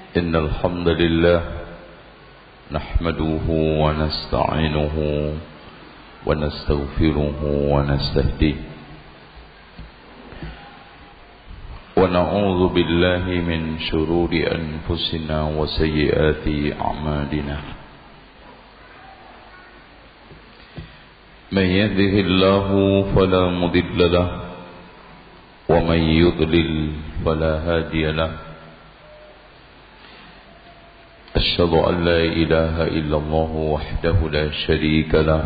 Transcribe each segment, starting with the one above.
إن الحمد لله نحمده ونستعينه ونستغفره ونستهديه ونعوذ بالله من شرور أنفسنا وسيئات أعمالنا من يهده الله فلا مضل له ومن يضلل فلا هادي له أشهد أن لا إله إلا الله وحده لا شريك له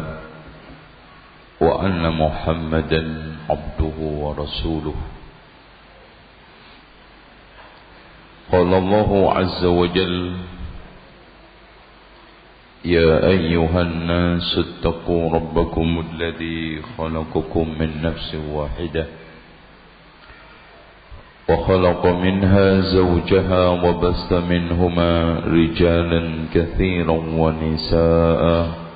وأن محمدا عبده ورسوله قال الله عز وجل يا أيها الناس اتقوا ربكم الذي خلقكم من نفس واحدة وخلق منها زوجها وبث منهما رجالا كثيرا ونساء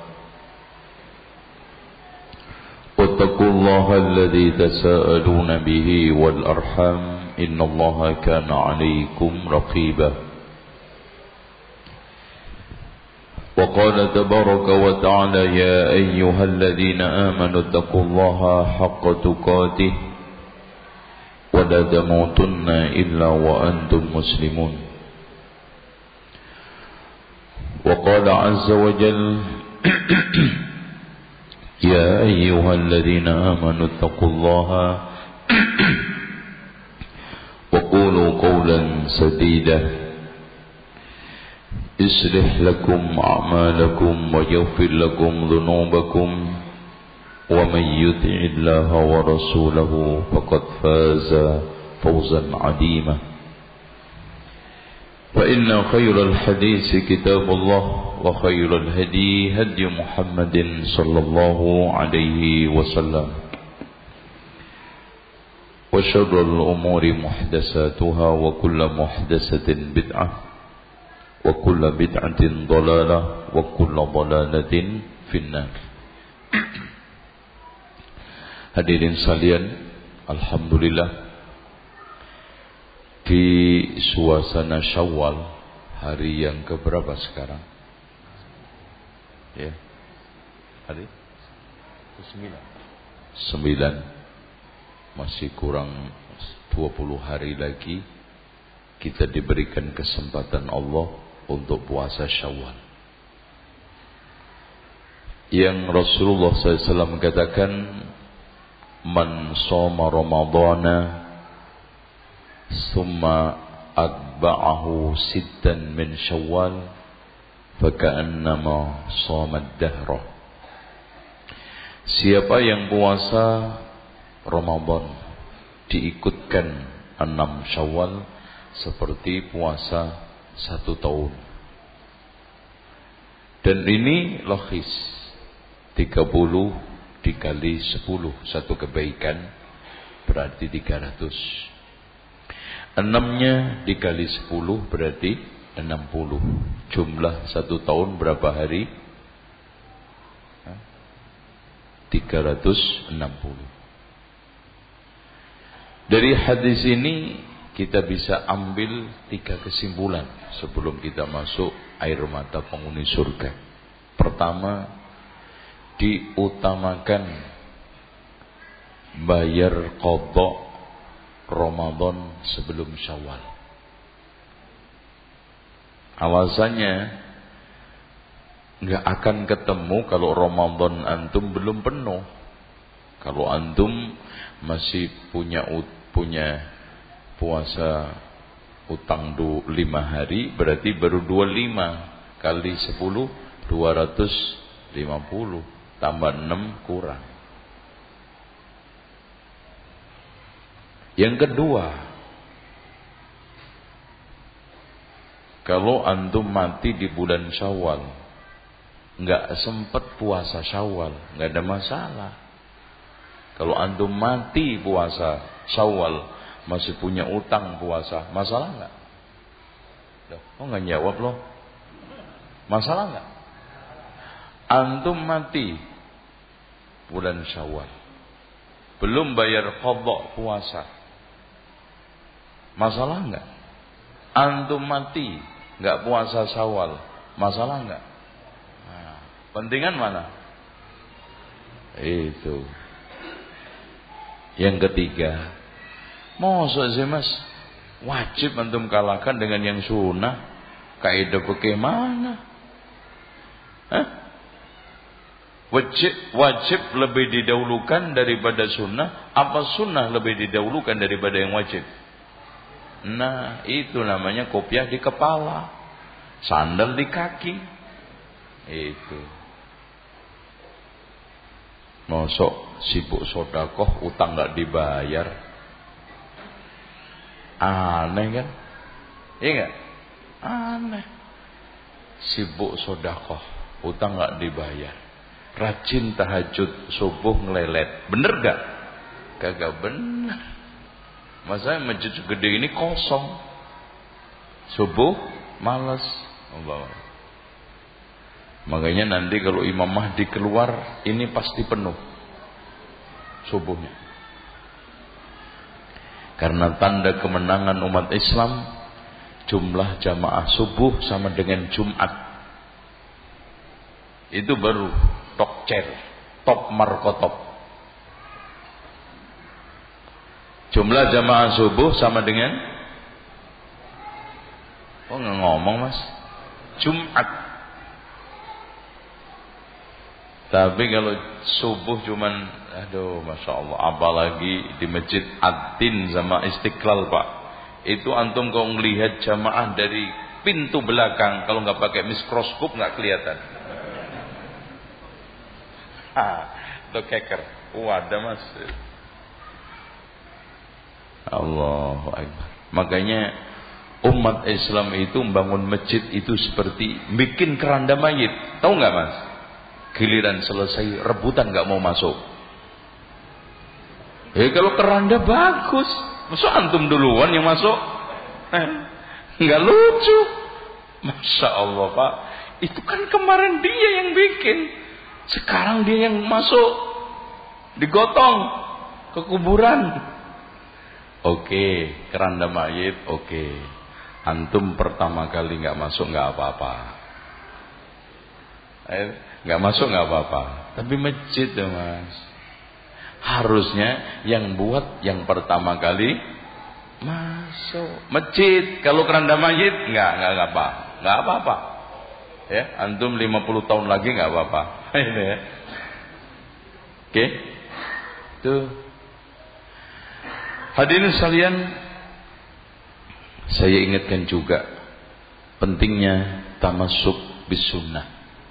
واتقوا الله الذي تساءلون به والأرحام إن الله كان عليكم رقيبا وقال تبارك وتعالى يا أيها الذين آمنوا اتقوا الله حق تقاته ولا تموتن إلا وأنتم مسلمون وقال عز وجل يا أيها الذين آمنوا اتقوا الله وقولوا قولا سديدا يصلح لكم أعمالكم ويغفر لكم ذنوبكم ومن يطع الله ورسوله فقد فاز فوزا عظيما فإن خير الحديث كتاب الله وخير الهدي هدي محمد صلى الله عليه وسلم وشر الأمور محدثاتها وكل محدثة بدعة وكل بدعة ضلالة وكل ضلالة في النار. Hadirin sekalian, alhamdulillah di suasana Syawal, hari yang keberapa sekarang? Ya. Hari ke-9. Masih kurang 20 hari lagi kita diberikan kesempatan Allah untuk puasa Syawal. Yang Rasulullah SAW katakan, man shoma ramadhana summa atba'ahu sittan min syawal faka'annama shoma ad-dahra. Siapa yang puasa Ramadan diikutkan 6 Syawal seperti puasa 1 tahun. Dan ini logis, 30 dikali 10, satu kebaikan berarti 300. 6-nya dikali 10 berarti 60. Jumlah 1 tahun berapa hari? 360. Dari hadis ini kita bisa ambil 3 kesimpulan sebelum kita masuk air mata penghuni surga. Pertama, diutamakan bayar qadha Ramadan sebelum Syawal. Alasannya enggak akan ketemu kalau Ramadan antum belum penuh. Kalau antum masih punya puasa utang 5 hari, berarti baru 25 kali 10 250. Tambah 6 kurang. Yang kedua, kalau antum mati di bulan Syawal, enggak sempat puasa Syawal, enggak ada masalah. Kalau antum mati puasa Syawal, masih punya utang puasa, masalah enggak? Oh enggak jawab loh. Masalah enggak? Antum mati bulan Syawal, belum bayar qadha puasa, masalah enggak? Antum mati nggak puasa Syawal, masalah nggak? Nah, pentingan mana? Itu. Yang ketiga, masa sih mas, wajib antum kalahkan dengan yang sunnah? Kaidah bagaimana? Hah? Wajib lebih didahulukan daripada sunnah? Apa sunnah lebih didahulukan daripada yang wajib? Nah, itu namanya kopiah di kepala, sandal di kaki. Itu. Mosok sibuk sodakoh, utang gak dibayar. Aneh kan? Iya gak? Aneh. Sibuk sodakoh, utang gak dibayar. Rajin tahajud subuh ngelelet, bener gak? Kagak bener. Masa masjid gede ini kosong, subuh malas. Makanya nanti kalau Imam Mahdi keluar, ini pasti penuh subuhnya. Karena tanda kemenangan umat Islam, jumlah jamaah subuh sama dengan Jumat. Itu baru top markotop. Jumlah jamaah subuh sama dengan, oh nggak ngomong mas, Jumat. Tapi kalau subuh cuman, aduh masya Allah, apalagi di masjid Ad-Din sama Istiqlal pak, itu antum kalau melihat jamaah dari pintu belakang, kalau nggak pakai mikroskop nggak kelihatan. Itu keker. Ada mas. Allahu Akbar. Makanya umat Islam itu membangun masjid itu seperti bikin keranda mayit. Tahu nggak mas? Giliran selesai rebutan nggak mau masuk. Kalau keranda bagus, masuk antum duluan yang masuk. Nggak lucu. Masya Allah pak. Itu kan kemarin dia yang bikin. Sekarang dia yang masuk, digotong ke kuburan. Oke, keranda mayit, oke. Antum pertama kali nggak masuk nggak apa-apa. Nggak masuk nggak apa-apa. Tapi masjid tuh mas, harusnya yang buat yang pertama kali masuk masjid. Kalau keranda mayit nggak apa-apa. Ya, antum 50 tahun lagi nggak apa-apa. Ini ya. Oke. Tuh. Hadirin sekalian, saya ingatkan juga pentingnya tamasuk bis sunnah.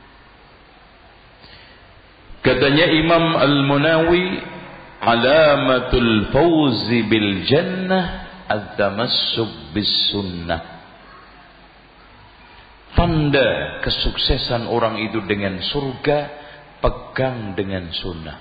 Katanya Imam Al-Munawi, alamatul fawzi bil jannah at-tamassuk bis sunnah. Tanda kesuksesan orang itu dengan surga, pegang dengan sunnah.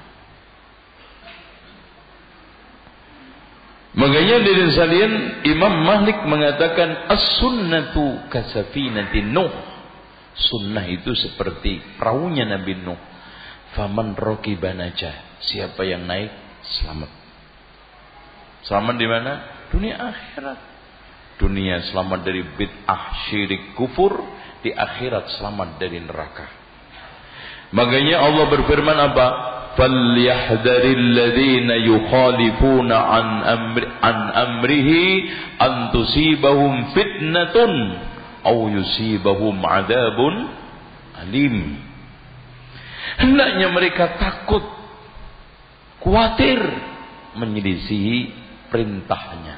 Makanya dari sekalian Imam Malik mengatakan as-sunnatu kasafinatin Nuh. Sunnah itu seperti perahunya Nabi Nuh. Faman raqiba najah. Siapa yang naik selamat. Selamat di mana? Dunia akhirat. Dunia selamat dari bid'ah, syirik, kufur. Di akhirat selamat dari neraka. Makanya Allah berfirman apa? Falyahdharil ladzina yukhalifuna an amrihi an tusibahum fitnatun aw yusibahum adzabun alim. Hendaknya mereka takut, khawatir menyelisihi perintahnya.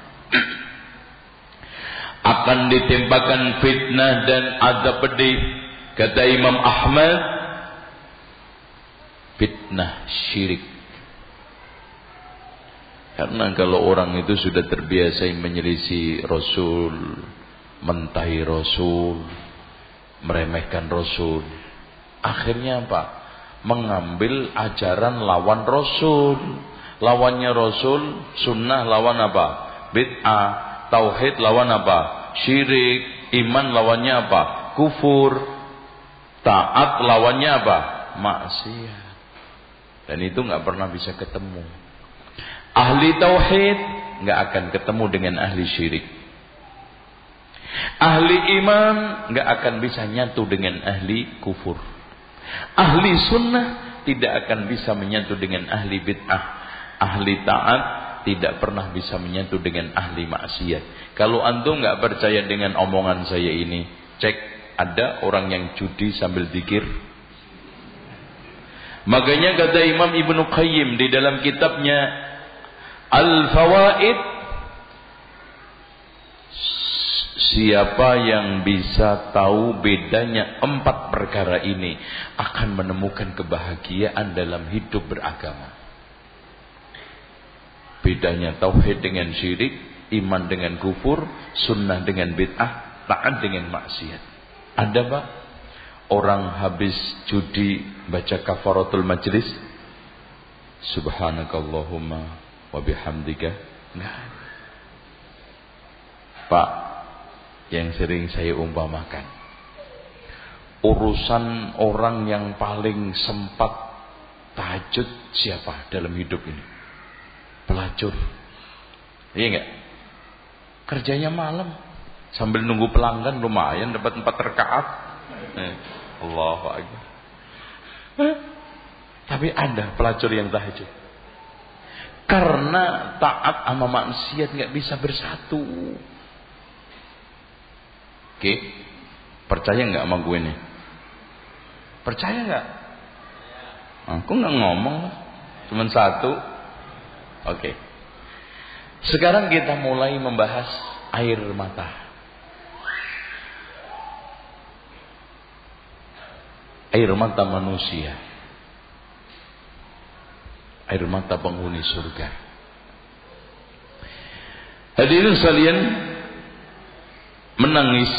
Akan ditimpakan fitnah dan azab pedih. Kata Imam Ahmad, fitnah syirik. Karena kalau orang itu sudah terbiasa menyelisih Rasul, mentahi Rasul, meremehkan Rasul, akhirnya apa? Mengambil ajaran lawan Rasul. Lawannya Rasul, sunnah lawan apa? Bid'ah. Tauhid lawan apa? Syirik. Iman lawannya apa? Kufur. Taat lawannya apa? Maksiat. Dan itu nggak pernah bisa ketemu. Ahli tauhid nggak akan ketemu dengan ahli syirik. Ahli iman nggak akan bisa nyatu dengan ahli kufur. Ahli sunnah tidak akan bisa menyatu dengan ahli bid'ah. Ahli taat tidak pernah bisa menyatu dengan ahli maksiat. Kalau antum nggak percaya dengan omongan saya ini, cek ada orang yang judi sambil zikir. Makanya kata Imam Ibnu Qayyim di dalam kitabnya Al-Fawaid, siapa yang bisa tahu bedanya 4 perkara ini akan menemukan kebahagiaan dalam hidup beragama. Bedanya tauhid dengan syirik, iman dengan kufur, sunnah dengan bid'ah, taat dengan maksiat. Ada Pak? Orang habis judi baca kafaratul majlis, subhanakallahumma wa bihamdika. Nah, Pak, yang sering saya umpamakan, urusan orang yang paling sempat tahajud siapa dalam hidup ini? Pelacur. Iya enggak? Kerjanya malam sambil nunggu pelanggan, lumayan dapat 4 rakaat. Allahu Akbar. Tapi ada pelacur yang tahajud. Karena taat sama maksiat enggak bisa bersatu. Oke, percaya nggak sama gue nih? Percaya nggak? Aku nggak ngomong, cuma satu. Oke. Sekarang kita mulai membahas air mata. Air mata manusia. Air mata penghuni surga. Hadirin sekalian, menangis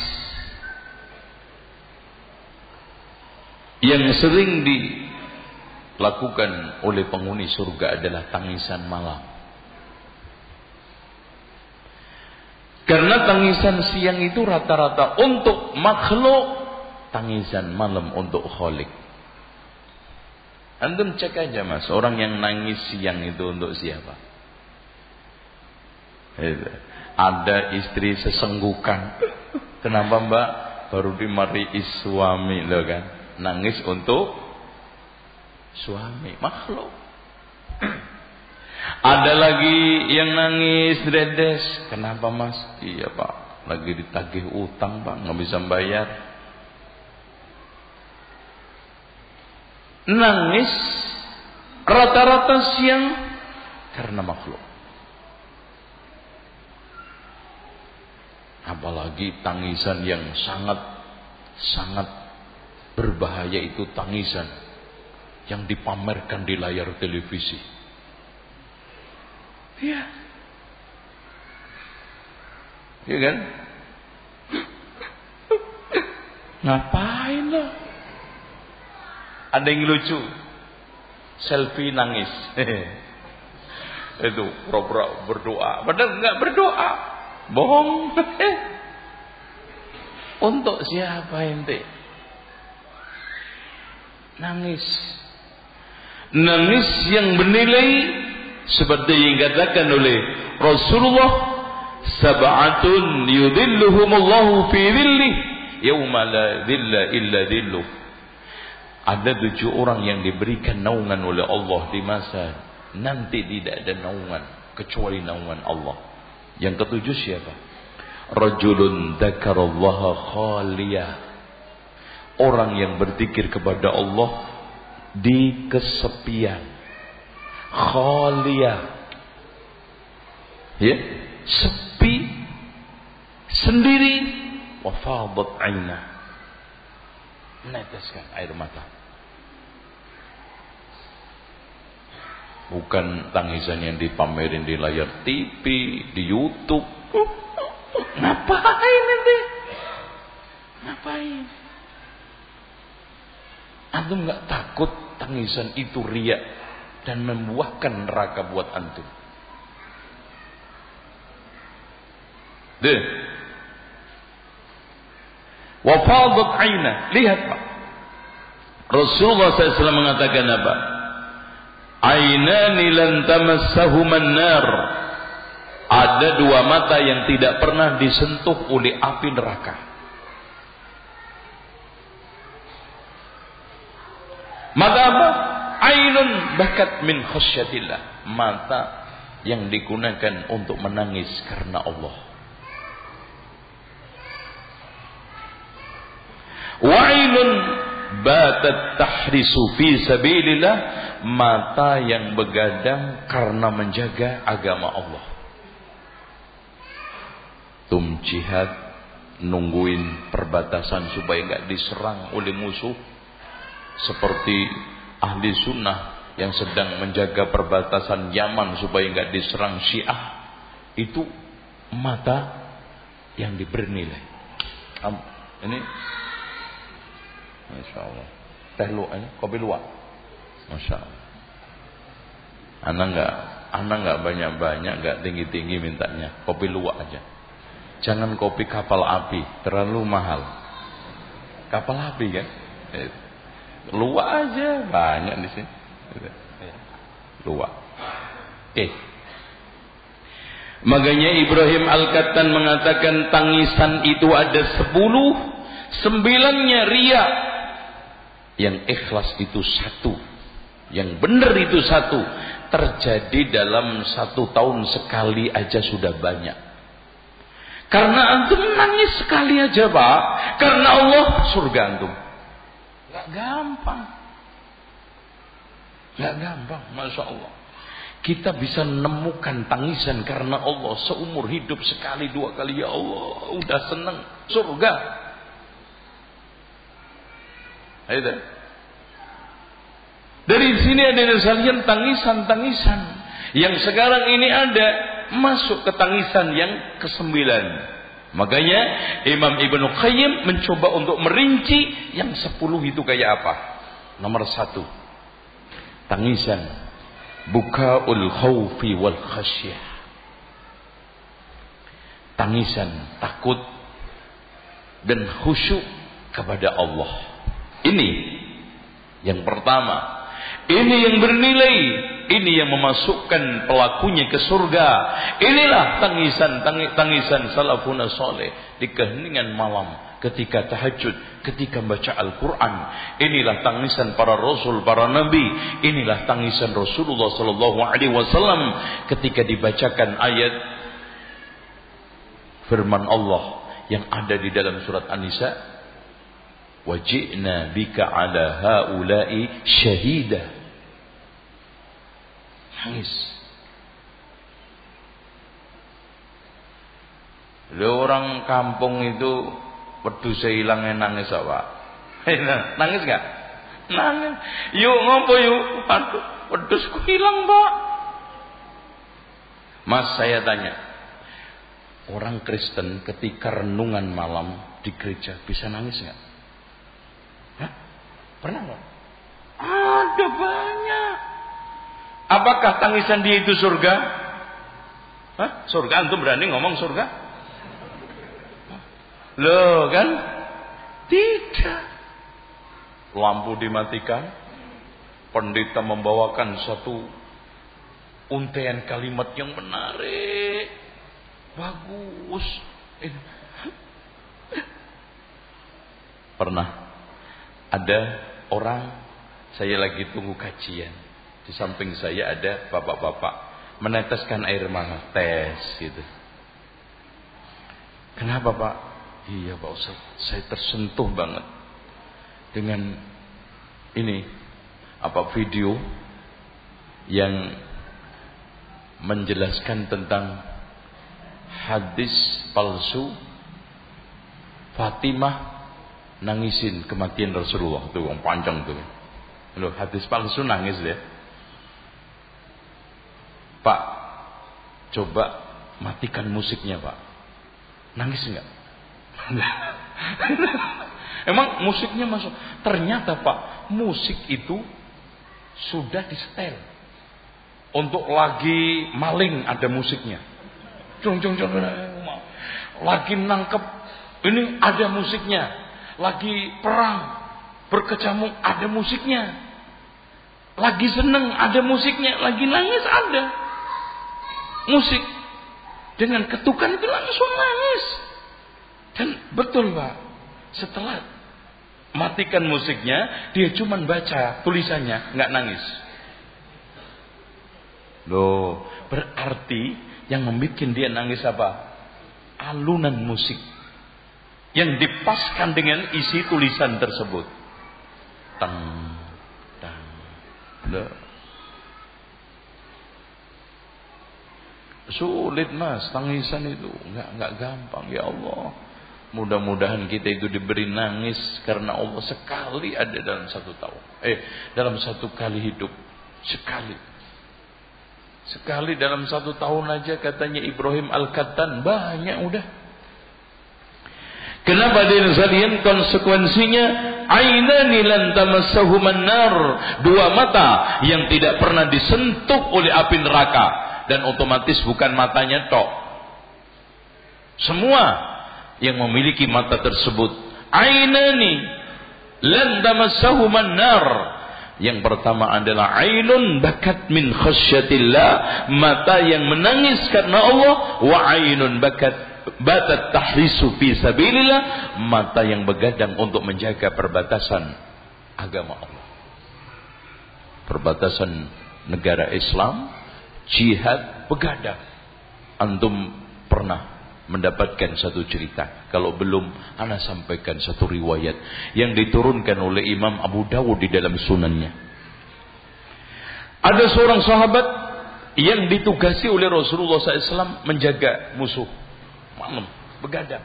yang sering dilakukan oleh penghuni surga adalah tangisan malam. Karena tangisan siang itu rata-rata untuk makhluk, tangisan malam untuk Khalik. Antum cek aja Mas, orang yang nangis siang itu untuk siapa? Ada istri sesenggukan. Kenapa Mbak? Baru dimari suami loh kan. Nangis untuk suami, makhluk. Ada lagi yang nangis dedes. Kenapa Mas? Iya Pak, lagi ditagih utang Pak, nggak bisa bayar. Nangis rata-rata siang karena makhluk. Apalagi tangisan yang sangat berbahaya itu tangisan yang dipamerkan di layar televisi. Iya. Iya kan? Ngapain lo? Ada yang lucu. Selfie nangis. Itu pura-pura berdoa. Padahal enggak berdoa. Bohong. Untuk siapa ente? Nangis. Nangis yang bernilai seperti yang dikatakan oleh Rasulullah, sab'atun yudhilluhumullahu fi dhillih yauma la dhilla illa dhilluh. Ada 7 orang yang diberikan naungan oleh Allah di masa nanti tidak ada naungan kecuali naungan Allah. Yang ketujuh siapa? Rajulun dzakarallaha khaliyah. Orang yang berzikir kepada Allah di kesepian. Khaliyah. Ya, sepi sendiri. Wa fadat 'ainah. Meneteskan air mata. Bukan tangisan yang dipamerin di layar TV, di YouTube. Ngapain nanti? Ngapain? Antum nggak takut tangisan itu riya dan membuahkan neraka buat antum? Deh. Wa fadat 'ainah. Lihat Pak. Rasulullah SAW mengatakan apa? Ainani lan tamassahuman nar. Ada dua mata yang tidak pernah disentuh oleh api neraka. Mata apa? Ainun bakat min khasyatillah. Mata yang digunakan untuk menangis karena Allah. Wa ainun batat tahrisu fi sabilillah. Mata yang begadang karena menjaga agama Allah. Jihad, nungguin perbatasan supaya enggak diserang oleh musuh, seperti ahli sunnah yang sedang menjaga perbatasan Yaman supaya enggak diserang Syiah. Itu mata yang diberi nilai. Ini Masya Allah, teh luwak ini, kopi luwak. Masya Allah. Anak enggak banyak-banyak, enggak tinggi-tinggi mintanya, kopi luwak aja. Jangan kopi kapal api, terlalu mahal. Kapal api kan? Luwak aja, banyak di sini. Luwak. Makanya Ibrahim Al-Qattan mengatakan tangisan itu ada 10, 9-nya riya. Yang ikhlas itu 1. Yang benar itu 1. Terjadi dalam 1 tahun sekali aja sudah banyak. Karena antum nangis sekali aja Pak, karena Allah, surga antum. Gak gampang. Gak gampang, Masya Allah. Kita bisa menemukan tangisan karena Allah seumur hidup sekali 2 kali, ya Allah, udah seneng, surga. Ayo. Dari sini ada sekalian tangisan-tangisan yang sekarang ini ada, masuk ke tangisan yang ke-9. Makanya Imam Ibnu Qayyim mencoba untuk merinci yang 10 itu kayak apa. Nomor 1, tangisan bukaul khaufi wal khasyah. Tangisan takut dan khusyuk kepada Allah. Ini yang pertama. Ini yang bernilai, ini yang memasukkan pelakunya ke surga. Inilah tangisan salafun saleh di keheningan malam, ketika tahajud, ketika baca Al-Quran. Inilah tangisan para rasul, para nabi. Inilah tangisan Rasulullah sallallahu alaihi wasallam ketika dibacakan ayat firman Allah yang ada di dalam surat An-Nisa. Wajibna bika ala haula'i syahida. Nangis. Orang kampung itu wedhus hilangnya nangis apa? Nangis enggak? Nangis. Yuk ngopo yuk? Aduh, wedhusku hilang, Pak. Mas, saya tanya. Orang Kristen ketika renungan malam di gereja bisa nangis enggak? Hah? Pernah enggak? Ada banyak. Apakah tangisan dia itu surga? Hah? Surga? Antum berani ngomong surga? Loh kan? Tidak. Lampu dimatikan, pendeta membawakan satu untaian kalimat yang menarik, bagus. Pernah ada orang, saya lagi tunggu kajian, di samping saya ada bapak-bapak meneteskan air mata, tes gitu. Kenapa Pak? Iya Pak Ustaz, saya tersentuh banget dengan ini video yang menjelaskan tentang hadis palsu Fatimah nangisin kematian Rasulullah. Tuh yang panjang tuh. Loh, hadis palsu nangis dia. Pak, coba matikan musiknya Pak. Nangis enggak? Emang musiknya masuk. Ternyata Pak, musik itu sudah disetel. Untuk lagi maling ada musiknya. Lagi nangkep, ini ada musiknya. Lagi perang, berkecamuk, ada musiknya. Lagi seneng, ada musiknya. Lagi nangis, ada musik. Dengan ketukan itu langsung nangis. Dan betul Pak, setelah matikan musiknya, dia cuma baca tulisannya, nggak nangis. Loh, berarti yang membuat dia nangis apa? Alunan musik yang dipaskan dengan isi tulisan tersebut. Tang, tang, loh. Sulit Mas, tangisan itu nggak gampang. Ya Allah, mudah-mudahan kita itu diberi nangis karena Allah sekali ada dalam satu tahun. Dalam satu kali hidup. Sekali dalam satu tahun aja katanya Ibrahim Al-Kattan. Banyak udah. Kenapa hadirin sekalian? Konsekuensinya ainani lan tamassahuman nar, dua mata yang tidak pernah disentuh oleh api neraka. Dan otomatis bukan matanya tok. Semua yang memiliki mata tersebut, ainani lan tamassahuman nar. Yang pertama adalah ainun bakat min khasyatillah, mata yang menangis karena Allah, wa ainun batat tahrisu fi sabilillah, mata yang begadang untuk menjaga perbatasan agama Allah, perbatasan negara Islam, jihad, begadang. Antum pernah mendapatkan satu cerita? Kalau belum, ana sampaikan satu riwayat yang diturunkan oleh Imam Abu Dawud di dalam sunannya. Ada seorang sahabat yang ditugasi oleh Rasulullah SAW menjaga musuh malam, begadang.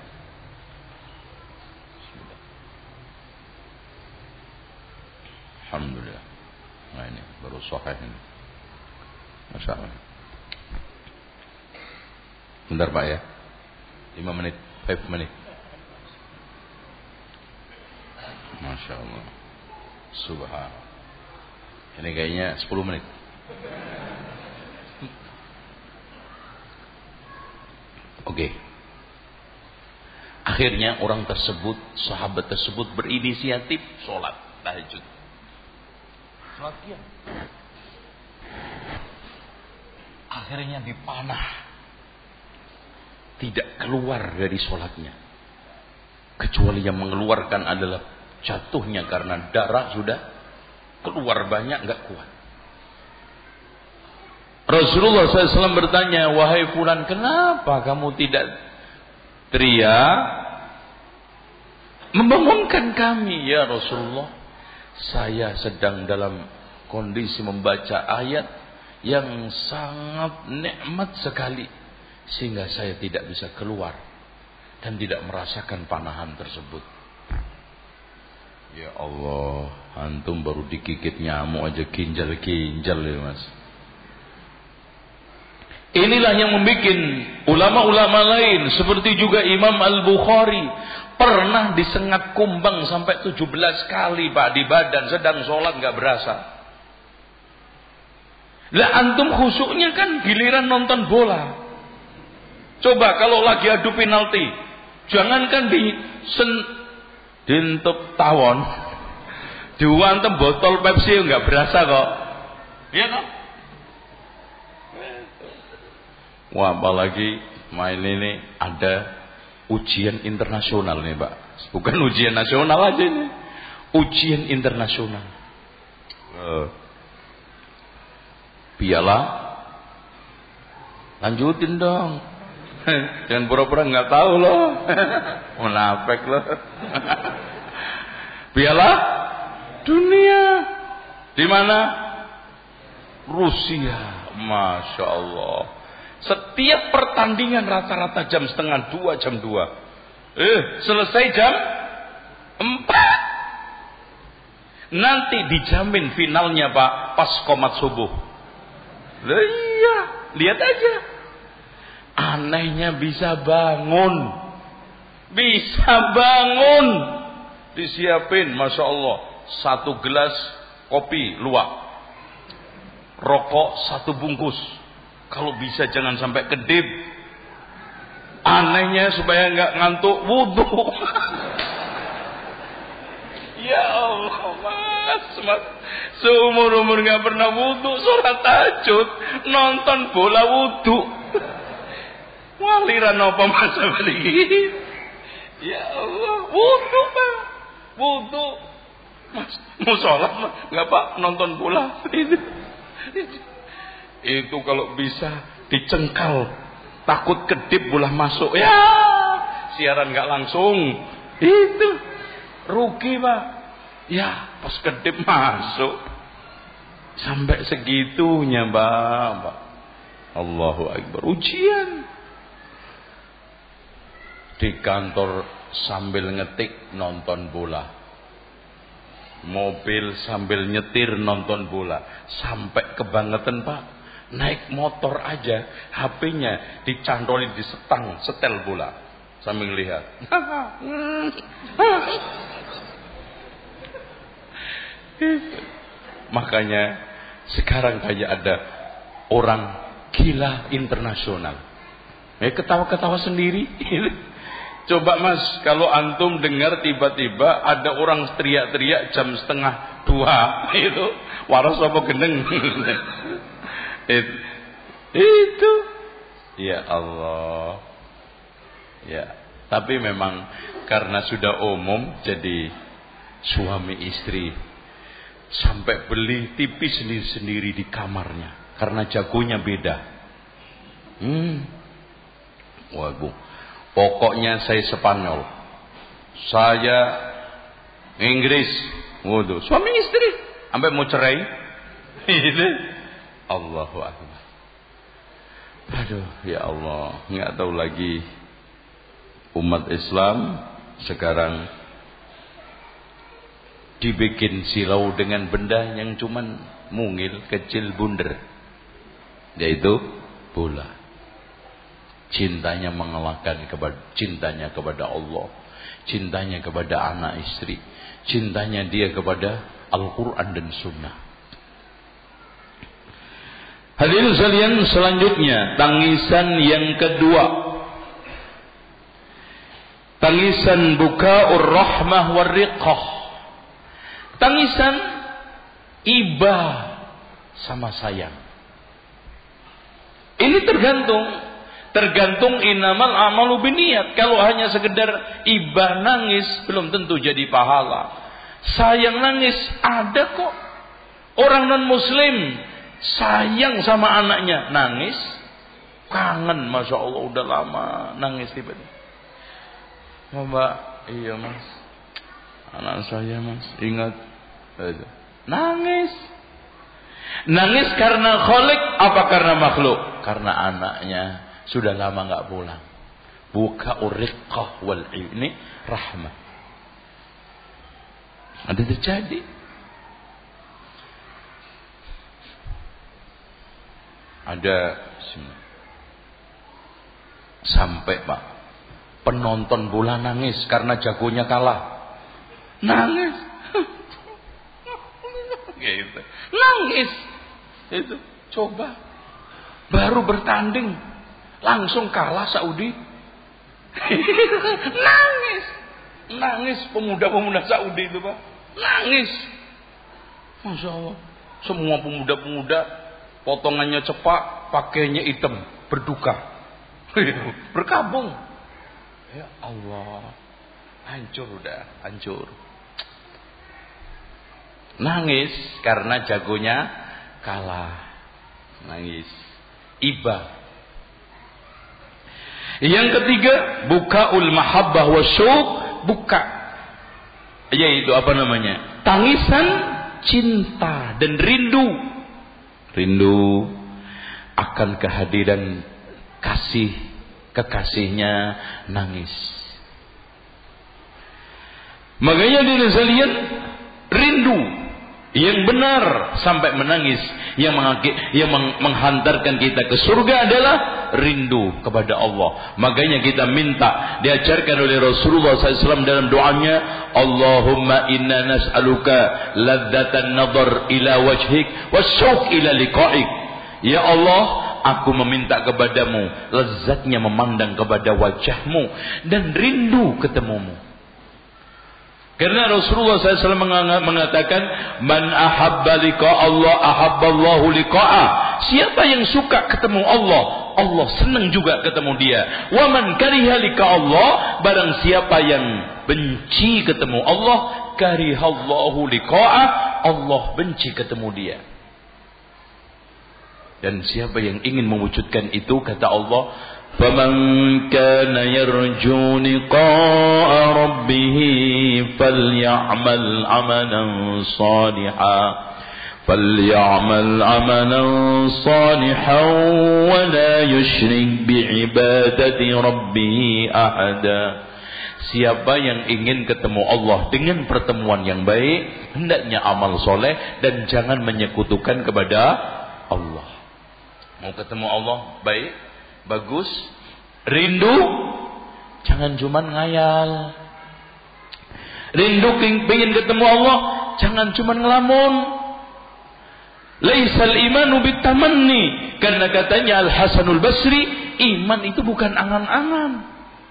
Alhamdulillah. Nah ini baru sahih ini. Masya Allah. Bentar Pak ya, 5 menit, 5 menit. Masya Allah. Subhan. Ini kayaknya 10 menit. Oke. Akhirnya orang tersebut, sahabat tersebut berinisiatif sholat tahajud. Sholat qiyam. Akhirnya dipanah. Tidak keluar dari sholatnya. Kecuali yang mengeluarkan adalah jatuhnya karena darah sudah keluar banyak, nggak kuat. Rasulullah SAW bertanya, wahai fulan, kenapa kamu tidak teriak membangunkan kami? Ya Rasulullah, saya sedang dalam kondisi membaca ayat yang sangat nikmat sekali, sehingga saya tidak bisa keluar dan tidak merasakan panahan tersebut. Ya Allah, antum baru digigit nyamuk aja ginjal-ginjal ya Mas. Inilah yang membuat ulama-ulama lain seperti juga Imam Al-Bukhari pernah disengat kumbang sampai 17 kali Pak di badan, sedang sholat nggak berasa. Lah antum khusyuknya kan giliran nonton bola. Coba kalau lagi adu penalti, jangankan dintup tawon, diwantem botol Pepsi nggak berasa kok. Iya kan? Wah, apalagi main ini ada ujian internasional nih Pak. Bukan ujian nasional aja nih, ujian internasional. Piala, lanjutin dong. Jangan pura-pura nggak tahu loh. Munafik loh. Piala dunia di mana? Rusia. Masya Allah. Setiap pertandingan rata-rata jam 1:30, jam 2. Selesai jam 4. Nanti dijamin finalnya Pak pas qomat subuh. Lah iya, lihat aja. Anehnya bisa bangun. Disiapin, Masya Allah, 1 gelas kopi luwak, rokok 1 bungkus. Kalau bisa jangan sampai kedip. Anehnya supaya nggak ngantuk, wudhu. Ya Allah Mas, seumur-umur nggak pernah wudhu, sholat tahajud, nonton bola wudhu. Waliran apa masa beli? Ya Allah, wudu Pak. Wudu. Mas, mau sholat enggak Pak, nonton bola. Itu kalau bisa dicengkal, takut kedip bola masuk. Ya, siaran enggak langsung. Itu rugi Pak. Ya, pas kedip masuk. Sampai segitunya Pak. Allahu Akbar. Ujian. Di kantor sambil ngetik nonton bola, mobil sambil nyetir nonton bola, sampai kebangetan Pak, naik motor aja HP-nya dicantolin di setang setel bola sambil lihat. Makanya sekarang kayak ada orang gila internasional, ketawa-ketawa sendiri. Coba Mas, kalau antum dengar tiba-tiba ada orang teriak-teriak jam 1:30 itu, waras apa gendeng? itu. Ya Allah. Ya, tapi memang karena sudah umum jadi suami istri sampai beli TV sendiri-sendiri di kamarnya karena jagonya beda. Waduh. Pokoknya saya Spanyol, saya Inggris, waduh, suami istri, sampai mau cerai. Ini Allahu Akbar. Aduh, ya Allah, nggak tahu lagi umat Islam sekarang dibikin silau dengan benda yang cuman mungil, kecil, bundar, yaitu bola. Cintanya mengalahkan cintanya kepada Allah, cintanya kepada anak istri, cintanya dia kepada Al-Quran dan Sunnah. Hadirin sekalian, selanjutnya tangisan yang kedua, tangisan buka'ur rahmah warriqah, tangisan iba sama sayang. Ini tergantung innamal amalu binniyat. Kalau hanya sekedar ibah nangis belum tentu jadi pahala. Sayang nangis ada kok. Orang non muslim sayang sama anaknya, nangis, kangen, masya Allah udah lama nangis tiba-tiba. Mbak, iya Mas, anak saya Mas, ingat, nangis. Nangis karena khalik apa karena makhluk? Karena anaknya sudah lama nggak pulang. Buka uriqah wal ini rahmah. Ada terjadi. Ada sampai Pak, penonton bola nangis karena jagonya kalah. Nangis. Gitu. Nangis. Itu coba baru bertanding langsung kalah Saudi. Nangis pemuda-pemuda Saudi itu Pak, nangis. Masya Allah, semua pemuda-pemuda potongannya cepak, pakainya hitam, berduka, berkabung. Ya Allah, hancur udah, hancur. Nangis karena jagonya kalah. Nangis. Iba. Yang ketiga, bukaul mahabbah wa syuq, buka. Yaitu apa namanya? Tangisan cinta dan rindu. Rindu akan kehadiran kasih kekasihnya, nangis. Makanya diri sekalian, rindu yang benar sampai menangis, yang menghantarkan kita ke surga adalah rindu kepada Allah. Makanya kita minta, diajarkan oleh Rasulullah SAW dalam doanya, Allahumma inna nas'aluka ladzatan nadhar ila wajhik wasyauq ila liqa'ik. Ya Allah, aku meminta kepadamu lezatnya memandang kepada wajahmu dan rindu ketemumu. Karena Rasulullah SAW mengatakan, man ahabba liqa Allah ahabballahu liqa'ah. Siapa yang suka ketemu Allah, Allah senang juga ketemu dia. Wa man kariha liqa Allah, barang siapa yang benci ketemu Allah, karihallahu liqa'ah, Allah benci ketemu dia. Dan siapa yang ingin mewujudkan itu, kata Allah, faman kana yarju liqa'a rabbih falyamal amalan shalihan فليعمل عملا صالحا ولا يشرك بعبادة ربه أحدا. Siapa yang ingin ketemu Allah dengan pertemuan yang baik, hendaknya amal soleh dan jangan menyekutukan kepada Allah. Mau ketemu Allah baik, bagus, rindu, jangan cuma ngayal. Rindu pengen ketemu Allah, jangan cuma ngelamun. Laisal imanu bitamanni, karena katanya Al Hasanul Basri, iman itu bukan angan-angan.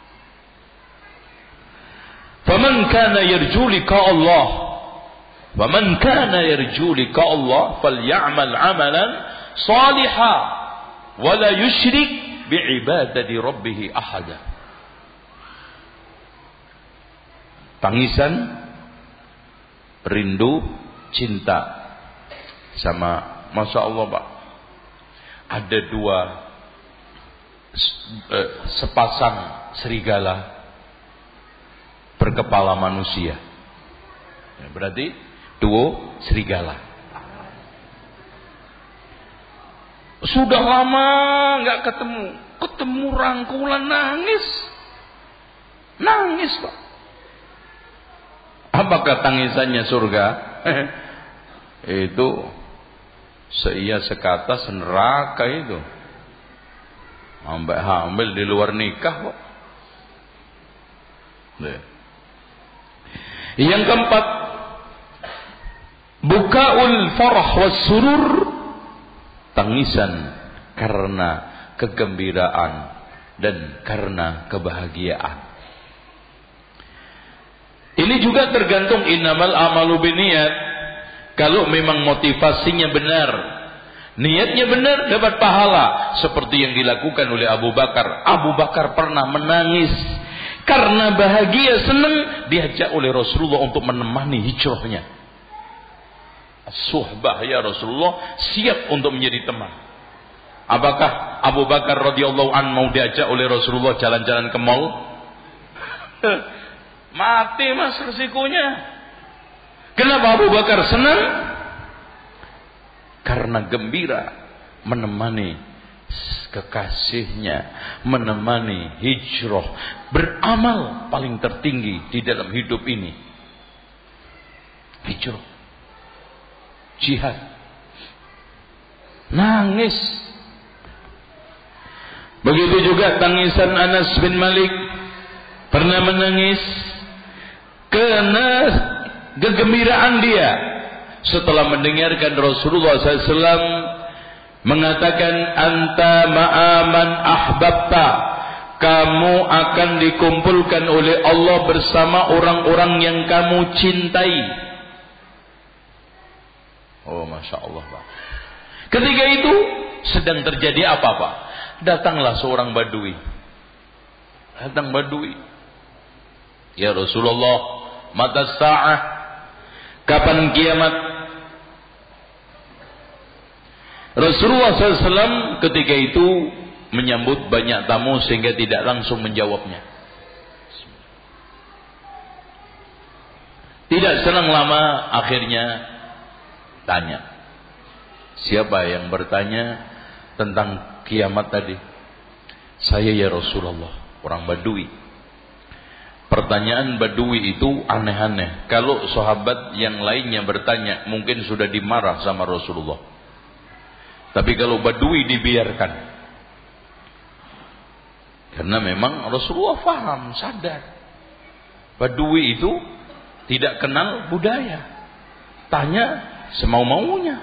Faman kana yarju liqa Allah, faman kana yarju liqa Allah, falyamal amalan salihan wa la yusyrik biibadati rabbih ahada. Tangisan, rindu, cinta sama, Masya Allah Pak, ada dua sepasang serigala berkepala manusia. Berarti duo serigala. Sudah lama nggak ketemu rangkulan, nangis Pak. Apakah tangisannya surga? Itu seia sekata seneraka itu. Sampai hamil di luar nikah kok. Yang keempat, bukaul farah was surur, tangisan karena kegembiraan dan karena kebahagiaan. Ini juga tergantung, innamal amalu binniyat. Kalau memang motivasinya benar, niatnya benar, dapat pahala. Seperti yang dilakukan oleh Abu Bakar. Abu Bakar pernah menangis karena bahagia, senang diajak oleh Rasulullah untuk menemani hijrahnya. Suhbah ya Rasulullah, siap untuk menjadi teman. Apakah Abu Bakar radhiyallahu anhu mau diajak oleh Rasulullah jalan-jalan ke mall? Mati mas resikonya. Kenapa Abu Bakar senang? Karena gembira menemani kekasihnya, menemani hijrah, beramal paling tertinggi di dalam hidup ini. Hijrah, jihad, nangis. Begitu juga tangisan Anas bin Malik, pernah menangis karena kegembiraan dia setelah mendengarkan Rasulullah SAW mengatakan, anta ma'aman ahbabta, kamu akan dikumpulkan oleh Allah bersama orang-orang yang kamu cintai. Oh Masya Allah Pak. Ketika itu sedang terjadi apa Pak? Datanglah seorang badui. Datang badui, ya Rasulullah, mata sa'ah, kapan kiamat? Rasulullah SAW ketika itu menyambut banyak tamu sehingga tidak langsung menjawabnya. Tidak senang lama, akhirnya tanya. Siapa yang bertanya tentang kiamat tadi? Saya ya Rasulullah. Orang Badui. Pertanyaan Badui itu aneh-aneh. Kalau sahabat yang lainnya bertanya, mungkin sudah dimarah sama Rasulullah. Tapi kalau Badui dibiarkan, karena memang Rasulullah faham, sadar Badui itu tidak kenal budaya, tanya semau-maunya.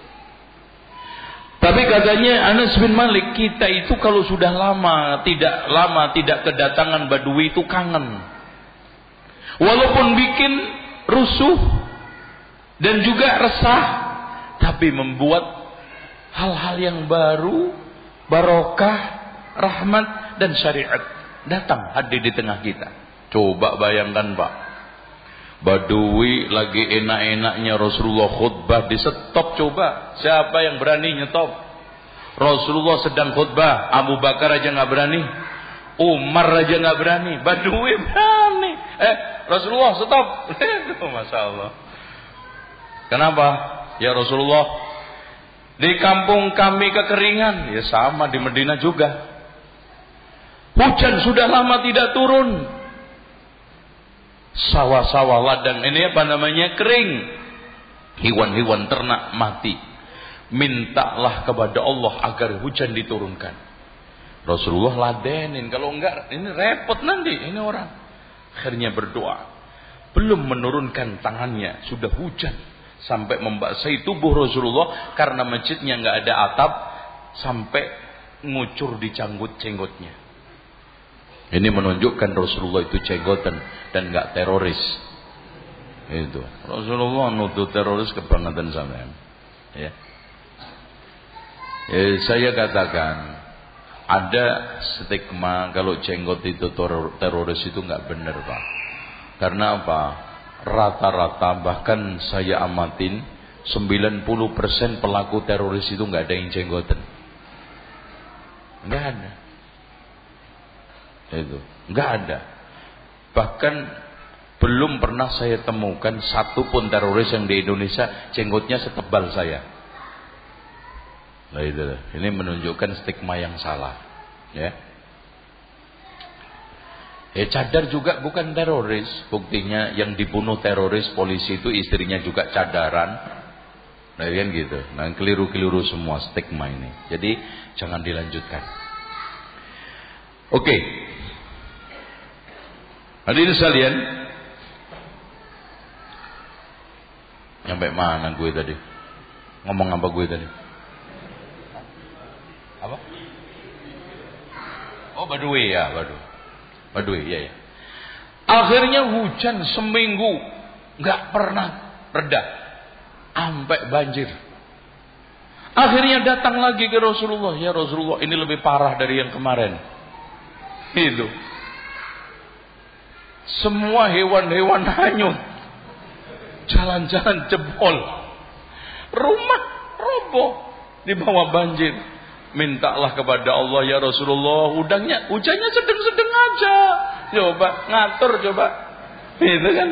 Tapi katanya Anas bin Malik, kita itu kalau sudah lama tidak kedatangan Badui itu kangen. Walaupun bikin rusuh dan juga resah, tapi membuat hal-hal yang baru, barokah, rahmat dan syariat datang hadir di tengah kita. Coba bayangkan Pak, Badui lagi enak-enaknya Rasulullah khutbah di stop. Coba siapa yang berani nyetop? Rasulullah sedang khutbah, Abu Bakar aja nggak berani, Umar aja nggak berani, Badui berani. Rasulullah stop. Masya Allah. Kenapa? Ya Rasulullah, di kampung kami kekeringan. Ya sama di Medina juga. Hujan sudah lama tidak turun. Sawah-sawah ladang ini apa namanya kering. Hewan-hewan ternak mati. Mintalah kepada Allah agar hujan diturunkan. Rasulullah ladenin, kalau enggak ini repot nanti ini orang. Akhirnya berdoa. Belum menurunkan tangannya sudah hujan sampai membasahi tubuh Rasulullah karena masjidnya enggak ada atap sampai ngucur di janggut-jenggotnya. Ini menunjukkan Rasulullah itu jenggotan dan enggak teroris. Itu. Rasulullah nuduh teroris kebangetan sampean. Ya. Saya katakan ada stigma kalau jenggot itu teroris itu enggak benar, Pak. Karena apa? Rata-rata bahkan saya amatin 90% pelaku teroris itu enggak ada yang jenggotan. Enggak ada. Itu enggak ada. Bahkan belum pernah saya temukan satu pun teroris yang di Indonesia jenggotnya setebal saya. Nah itu, ini menunjukkan stigma yang salah, ya. Cadar juga bukan teroris. Buktinya yang dibunuh teroris polisi itu istrinya juga cadaran. Nah kan gitu. Nah keliru-keliru semua stigma ini. Jadi jangan dilanjutkan. Oke. Hadirin sekalian, nyampe mana gue tadi? Ngomong apa gue tadi? Apa? Oh Badui ya, Badui ya. Akhirnya hujan seminggu nggak pernah reda, sampai banjir. Akhirnya datang lagi ke Rasulullah, ya Rasulullah ini lebih parah dari yang kemarin. Itu. Semua hewan-hewan hanyut. Jalan-jalan jebol. Rumah roboh di bawah banjir. Mintalah kepada Allah ya Rasulullah, hujannya sedang-sedang aja. Coba ngatur coba. Itu kan.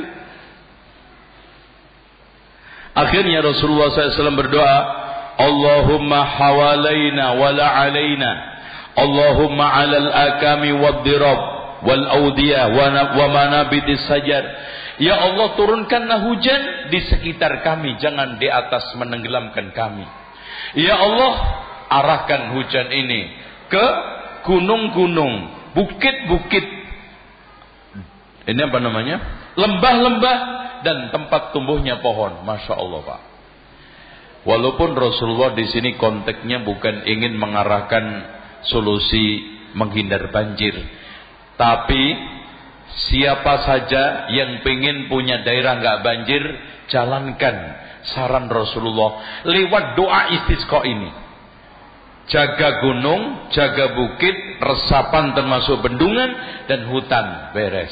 Akhirnya Rasulullah SAW berdoa, Allahumma hawalaina wala alaina. Allahumma alal akami wad dirab wal audiyah wa manabitis sajar. Ya Allah, turunkanlah hujan di sekitar kami, jangan di atas menenggelamkan kami. Ya Allah, arahkan hujan ini ke gunung-gunung, bukit-bukit. Ini apa namanya? Lembah-lembah dan tempat tumbuhnya pohon. Masya Allah, Pak. Walaupun Rasulullah di sini konteksnya bukan ingin mengarahkan solusi menghindar banjir, tapi siapa saja yang pengen punya daerah nggak banjir, jalankan saran Rasulullah lewat doa istisqa ini. Jaga gunung, jaga bukit, resapan termasuk bendungan dan hutan, beres.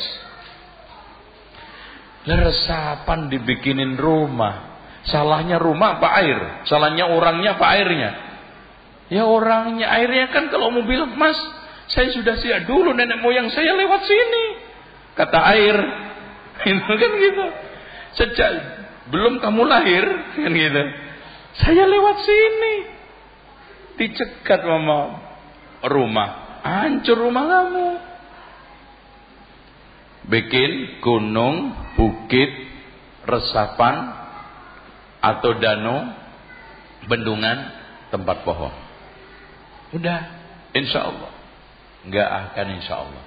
Resapan dibikinin rumah. Salahnya rumah apa air? Salahnya orangnya apa airnya? Ya orangnya. Airnya kan kalau mau bilang, Mas, saya sudah siap dulu, nenek moyang saya lewat sini. Kata air. Itu kan gitu. Sejak belum kamu lahir, kan gitu. Saya lewat sini. Dicegat sama rumah. Hancur rumah kamu. Bikin gunung, bukit, resapan, atau danau, bendungan, tempat pohon. Udah, insya Allah. Enggak akan insya Allah.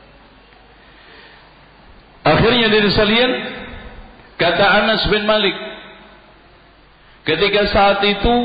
Akhirnya dari sekalian, kata Anas bin Malik, ketika saat itu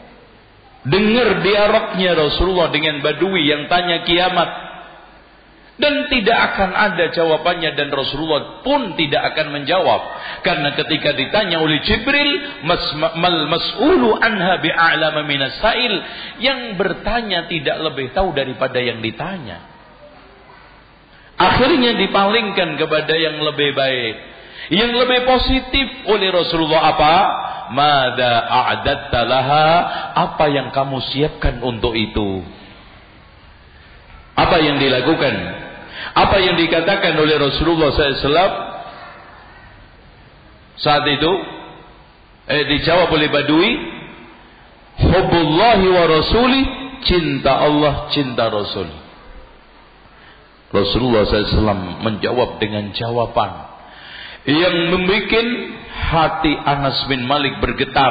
dengar dialognya Rasulullah dengan Badui yang tanya kiamat, Dan tidak akan ada jawabannya, dan Rasulullah pun tidak akan menjawab. Karena ketika ditanya oleh Jibril, mal mas'ulu anha bi'a'lama minas sa'il, yang bertanya tidak lebih tahu daripada yang ditanya. Akhirnya dipalingkan kepada yang lebih baik, yang lebih positif oleh Rasulullah. Apa? Mada a'adatta laha, apa yang kamu siapkan untuk itu? Apa yang dilakukan? Apa yang dikatakan oleh Rasulullah SAW saat itu? Dijawab oleh Badui, hubbullahi wa rasuli, cinta Allah, cinta Rasul. Rasulullah SAW menjawab dengan jawaban yang membuat hati Anas bin Malik bergetar,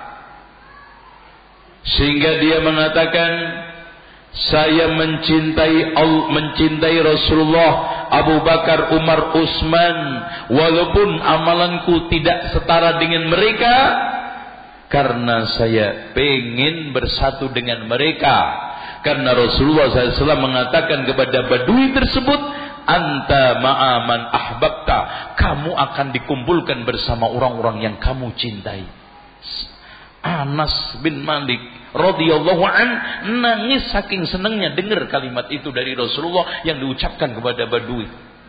sehingga dia mengatakan, saya mencintai Rasulullah, Abu Bakar, Umar, Utsman, walaupun amalanku tidak setara dengan mereka, karena saya pengen bersatu dengan mereka. Karena Rasulullah SAW mengatakan kepada Badui tersebut, anta ma'aman ahbabta, kamu akan dikumpulkan bersama orang-orang yang kamu cintai. Anas bin Malik radhiyallahu an nangis saking senangnya dengar kalimat itu dari Rasulullah yang diucapkan kepada Badui.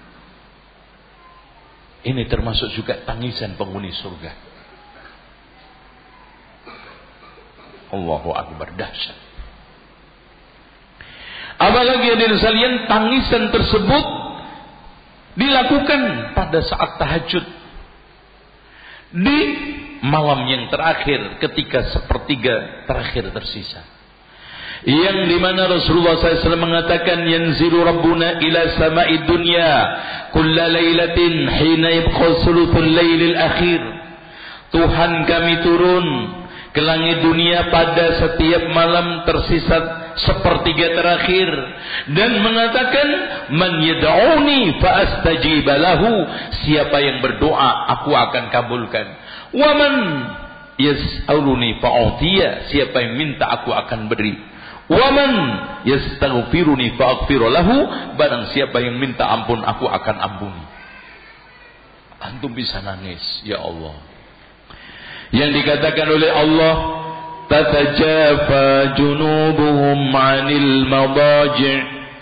Ini termasuk juga tangisan penghuni surga. Allahu akbar, dahsyat. Apalagi hadirin sekalian, tangisan tersebut dilakukan pada saat tahajud, di malam yang terakhir, ketika sepertiga terakhir tersisa, yang dimana Rasulullah SAW mengatakan, yanzilu Rabbuna ila sama'i dunya kulla laylatin hina yabqa sulutul laylil akhir. Tuhan kami turun ke langit dunia pada setiap malam tersisa sepertiga terakhir, dan mengatakan, man yad'uni fa astajib lahu, siapa yang berdoa aku akan kabulkan. Wa man yas'aluni fa utiya, siapa yang minta aku akan beri. Wa man yastaghfiruni fa aghfir lahu, barang siapa yang minta ampun aku akan ampuni. Antum bisa nangis, ya Allah. Yang dikatakan oleh Allah, tatajafa junubuhum 'anil madaji'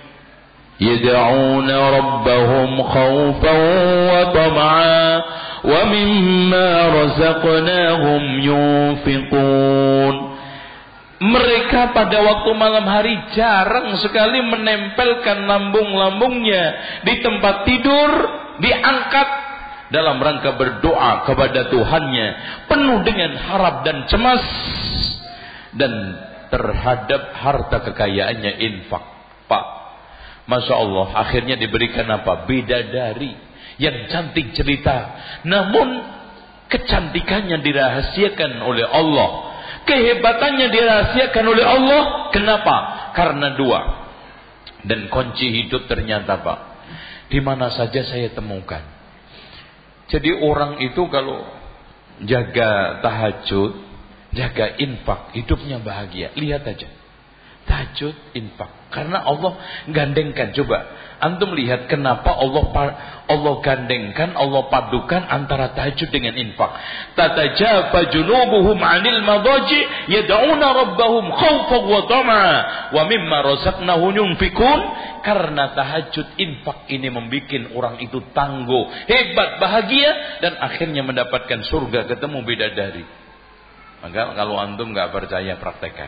yad'una rabbahum khawfan wa tam'a wa mimma razaqnahum yunfiqun. Mereka pada waktu malam hari jarang sekali menempelkan lambung-lambungnya di tempat tidur, diangkat dalam rangka berdoa kepada Tuhannya, penuh dengan harap dan cemas, dan terhadap harta kekayaannya infak. Pak, Masya Allah, akhirnya diberikan apa? Bidadari yang cantik cerita, namun kecantikannya dirahasiakan oleh Allah, kehebatannya dirahasiakan oleh Allah. Kenapa? Karena dua. Dan kunci hidup ternyata, Pak, di mana saja saya temukan. Jadi orang itu kalau jaga tahajud, jaga infak, hidupnya bahagia. Lihat aja, tahajud, infak, karena Allah gandengkan. Coba antum lihat kenapa Allah gandengkan, Allah padukan antara tahajud dengan infak. Tatajafa junubuhum 'anil madaji yad'una rabbahum khaufan wa tam'a wa mimma razaqnahum yunfikun. Karena tahajud, infak ini membuat orang itu tangguh, hebat, bahagia, dan akhirnya mendapatkan surga, ketemu bidadari. Maka kalau antum nggak percaya, praktekkan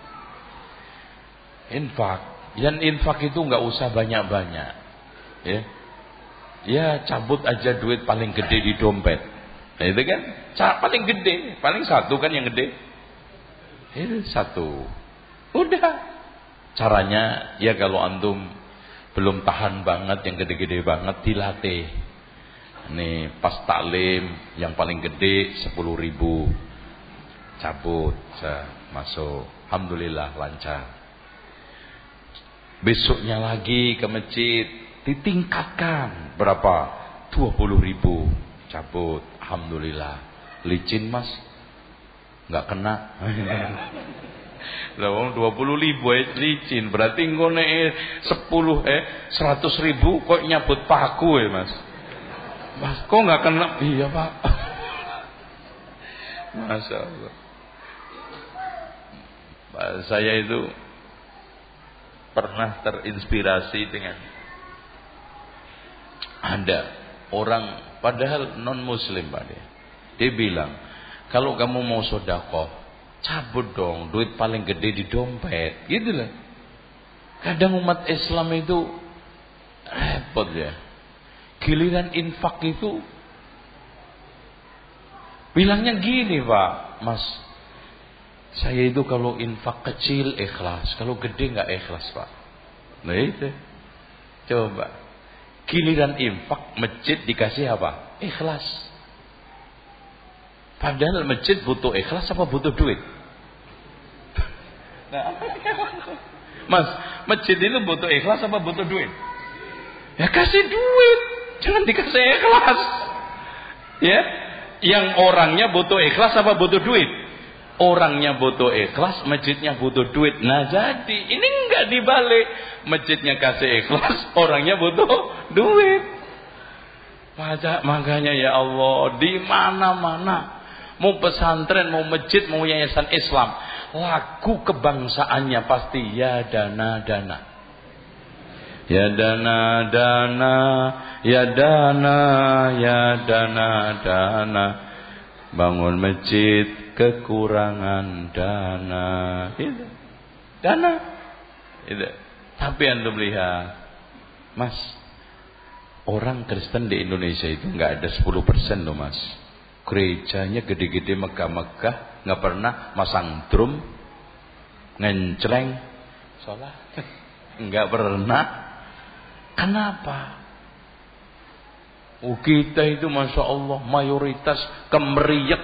infak. Yang infak itu nggak usah banyak-banyak, ya cabut aja duit paling gede di dompet, itu kan paling gede, paling satu kan yang gede, itu satu, udah. Caranya ya, kalau antum belum tahan banget yang gede-gede banget, dilatih. Nih pas taklim yang paling gede 10.000, cabut, masuk, alhamdulillah lancar. Besoknya lagi ke masjid, ditingkatkan berapa? 20.000, cabut, alhamdulillah. Licin mas, nggak kena. Lah wong 20.000 licin, berarti engko nek 100.000 kok nyabut paku ya, Mas. Mas, kok enggak kena? Iya, Pak. Masya Allah. Saya itu pernah terinspirasi dengan ada orang padahal non muslim Pak dia bilang, kalau kamu mau sedekah cabut dong duit paling gede di dompet, gitu lah. Kadang umat Islam itu repot ya, giliran infak itu bilangnya gini, Pak, Mas, saya itu kalau infak kecil ikhlas, kalau gede nggak ikhlas, Pak. Nah itu, coba giliran infak masjid dikasih apa? Ikhlas. Padahal masjid butuh ikhlas apa butuh duit? Nah, Mas, masjid itu butuh ikhlas apa butuh duit? Ya kasih duit, jangan dikasih ikhlas. Ya, yang orangnya butuh ikhlas apa butuh duit? Orangnya butuh ikhlas, masjidnya butuh duit. Nah jadi ini enggak dibalik, masjidnya kasih ikhlas, orangnya butuh duit. Makanya ya Allah, di mana-mana, mau pesantren, mau masjid, mau yayasan Islam, lagu kebangsaannya pasti ya dana-dana. Ya dana-dana, ya dana, ya dana-dana, bangun masjid kekurangan dana. Itu dana itu. Tapi antum lihat, Mas, orang Kristen di Indonesia itu nggak ada 10% loh, Mas. Gerejanya gede-gede, megah-megah, nggak pernah masang drum ngencleng sholat, nggak pernah. Kenapa? Kita itu Masya Allah mayoritas kemeriek.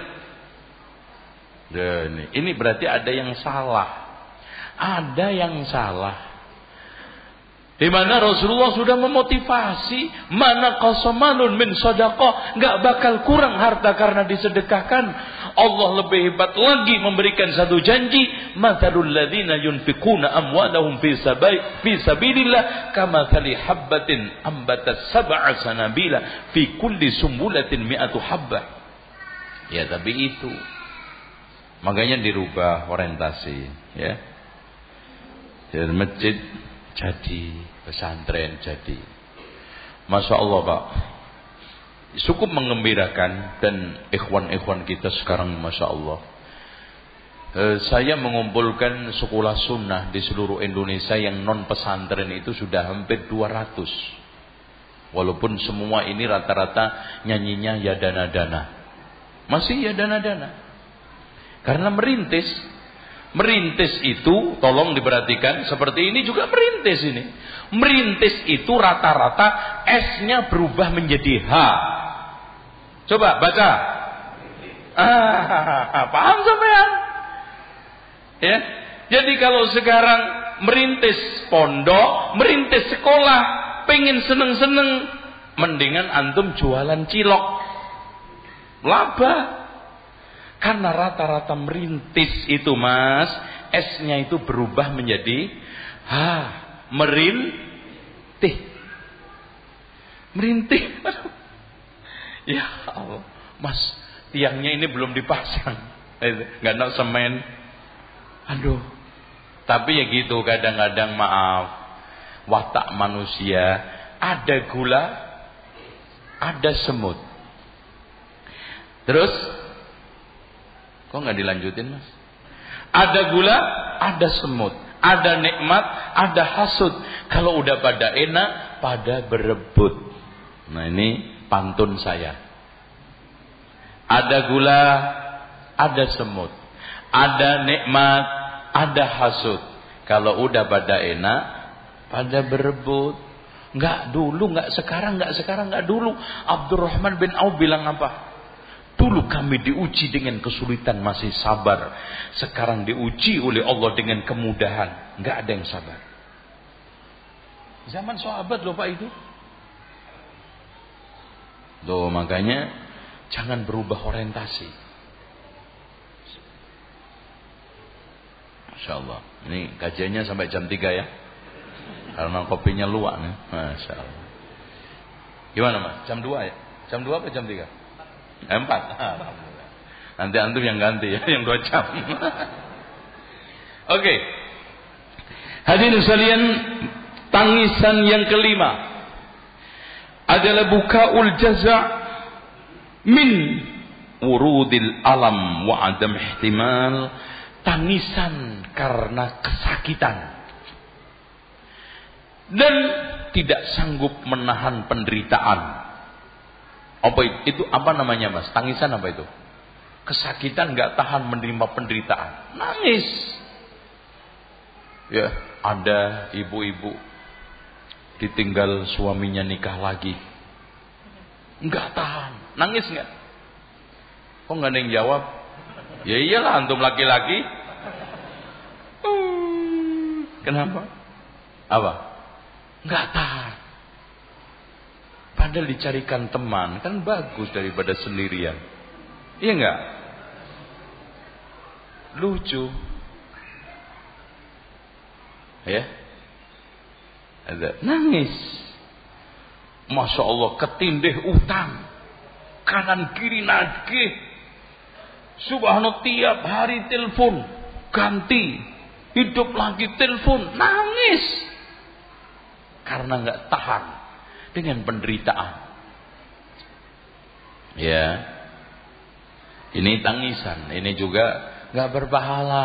Ini berarti ada yang salah. Ada yang salah. Di mana Rasulullah sudah memotivasi, mana qasamanun min shadaqah, enggak bakal kurang harta karena disedekahkan. Allah lebih hebat lagi memberikan satu janji, mathalul ladzina yunfiquna amwalahum fi sabilillah kamathali habbatin ambatat sab'a sanabila fi kulli sumbulatin mi'atu habbah. Ya, tapi itu makanya dirubah orientasi, ya. Dan masjid jadi, pesantren jadi. Masya Allah, Pak, cukup mengembirakan. Dan ikhwan-ikhwan kita sekarang Masya Allah, saya mengumpulkan sekolah sunnah di seluruh Indonesia yang non pesantren itu sudah hampir 200. Walaupun semua ini rata-rata nyanyinya ya dana-dana, masih ya dana-dana. Karena merintis itu, tolong diperhatikan, seperti ini juga merintis ini. Merintis itu rata-rata S-nya berubah menjadi H. Coba baca. Paham sampean? Ya. Jadi kalau sekarang merintis pondok, merintis sekolah, pengen seneng-seneng, mendingan antum jualan cilok. Laba. Karena rata-rata merintis itu, Mas, S-nya itu berubah menjadi H. Merintih. Ya Allah, Mas, tiangnya ini belum dipasang, nggak ada semen. Aduh. Tapi ya gitu, kadang-kadang maaf, watak manusia, ada gula, ada semut. Terus kok nggak dilanjutin, Mas? Ada gula, ada semut, ada nikmat, ada hasud. Kalau udah pada enak, pada berebut. Nah ini pantun saya. Ada gula, ada semut, ada nikmat, ada hasud. Kalau udah pada enak, pada berebut. Nggak dulu, nggak sekarang, nggak dulu. Abdurrahman bin Auf bilang apa? Dulu kami diuji dengan kesulitan masih sabar. Sekarang diuji oleh Allah dengan kemudahan. Nggak ada yang sabar. Zaman sahabat loh Pak itu. Loh makanya jangan berubah orientasi. Masya Allah. Ini kajiannya sampai jam 3 ya. Karena kopinya luak nih. Masya Allah. Gimana Mas? Jam 2 ya? Jam 2 apa jam 3? 4. Alhamdulillah. Nanti antum yang ganti ya, yang 2 jam. Oke. Hadirin sekalian, tangisan yang kelima adalah bukaul jaza' min wurudil alam wa adam ihtimal, tangisan karena kesakitan dan tidak sanggup menahan penderitaan. Apa itu? Apa namanya Mas? Tangisan apa itu? Kesakitan nggak tahan menerima penderitaan, nangis. Ya, ada ibu-ibu ditinggal suaminya nikah lagi, nggak tahan, nangis nggak? Kok nggak ada yang jawab? Ya iyalah, antum laki-laki. Kenapa? Apa? Nggak tahan. Padahal dicarikan teman kan bagus daripada sendirian. Iya nggak? Lucu. Ya, ada nangis. Masya Allah, ketindih utang, kanan kiri nagih. Subhanallah, tiap hari telepon ganti, hidup lagi telepon, nangis karena nggak tahan dengan penderitaan. Ya, ini tangisan, ini juga nggak berpahala.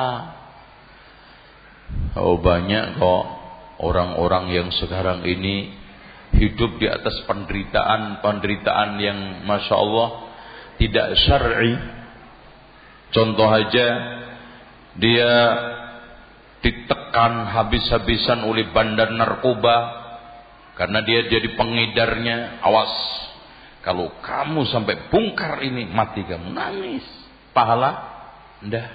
Oh, banyak kok orang-orang yang sekarang ini hidup di atas penderitaan yang Masya Allah tidak syar'i. Contoh aja, dia ditekan habis-habisan oleh bandar narkoba karena dia jadi pengedarnya. Awas, kalau kamu sampai bongkar ini, mati kamu. Nangis. Pahala? Nggak.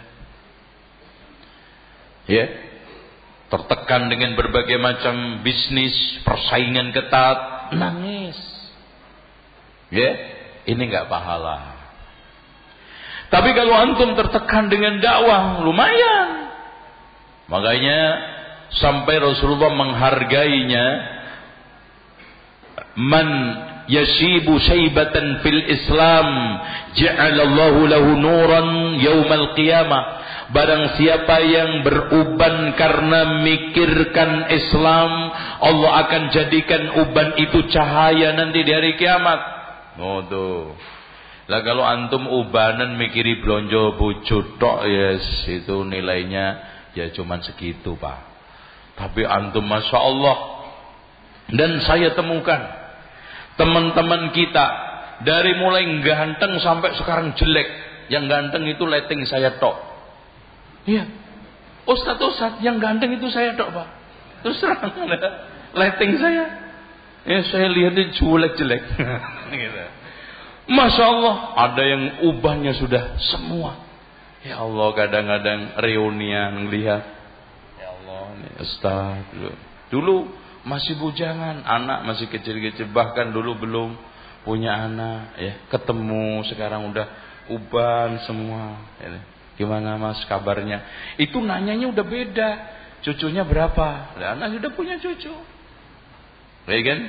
Ya, tertekan dengan berbagai macam bisnis, persaingan ketat, nangis. Ya, ini enggak pahala. Tapi kalau antum tertekan dengan dakwah, lumayan. Makanya sampai Rasulullah menghargainya, man yashibu syaibatan fil Islam ja'alallahu lahu nuran yaumal qiyamah. Barang siapa yang beruban karena mikirkan Islam, Allah akan jadikan uban itu cahaya nanti di hari kiamat. Oh tuh. Lah kalau antum ubanan mikiri blonjo bojo tok, yes, itu nilainya ya cuman segitu Pak. Tapi antum Masya Allah. Dan saya temukan teman-teman kita dari mulai ganteng sampai sekarang jelek. Yang ganteng itu letting saya tok. Iya, Ustadz yang ganteng itu saya dok Pak. Terus terang lighting saya, ya saya lihatnya jelek. Gitu. Masya Allah, ada yang ubahnya sudah semua. Ya Allah, kadang-kadang reunian lihat. Ya Allah, nih Ustadz dulu masih bujangan, anak masih kecil-kecil, bahkan dulu belum punya anak, ya ketemu sekarang udah uban semua. Ya. Gimana Mas kabarnya? Itu nanyanya udah beda. Cucunya berapa? Lah anak sudah punya cucu. Baik kan?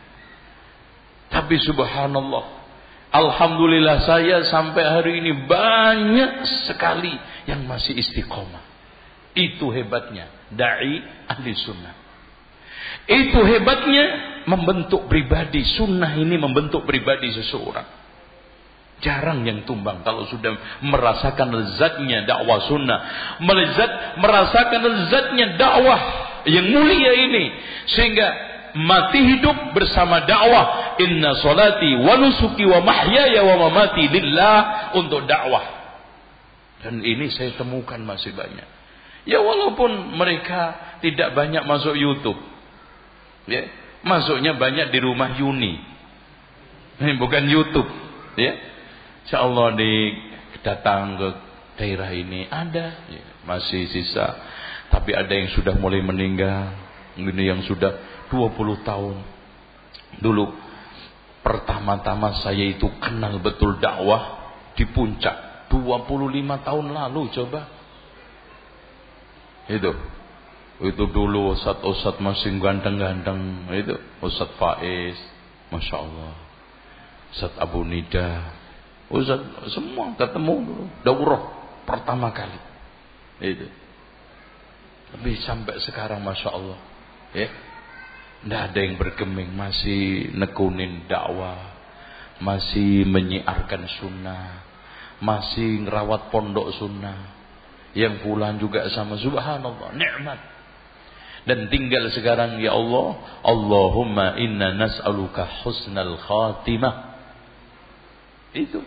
Tapi subhanallah, alhamdulillah saya sampai hari ini banyak sekali yang masih istiqomah. Itu hebatnya dai ahli sunnah. Itu hebatnya membentuk pribadi. Sunnah ini membentuk pribadi seseorang. Jarang yang tumbang kalau sudah merasakan lezatnya dakwah sunnah, merasakan lezatnya dakwah yang mulia ini, sehingga mati hidup bersama dakwah. Inna salati wa nusuki wa mahyaya wa mamati lillah, untuk dakwah. Dan ini saya temukan masih banyak. Ya walaupun mereka tidak banyak masuk YouTube, ya masuknya banyak di rumah Yuni. Ini bukan YouTube, ya. Insyaallah datang ke daerah ini ada, ya, masih sisa. Tapi ada yang sudah mulai meninggal. Ini yang sudah 20 tahun. Dulu pertama-tama saya itu kenal betul dakwah di puncak 25 tahun lalu. Coba Itu dulu Ustadz masih ganteng-ganteng. Itu Ustadz Faiz, Masya Allah, Ustadz Abu Nida, Ustadz semua ketemu dulu daurah pertama kali. Itu. Tapi sampai sekarang Masya Allah, ya, tidak ada yang bergeming, masih nekunin dakwah, masih menyiarkan sunnah, masih ngerawat pondok sunnah. Yang pulang juga sama, subhanallah, nikmat. Dan tinggal sekarang, ya Allah, Allahumma inna nas'aluka husnal khatimah. Itu.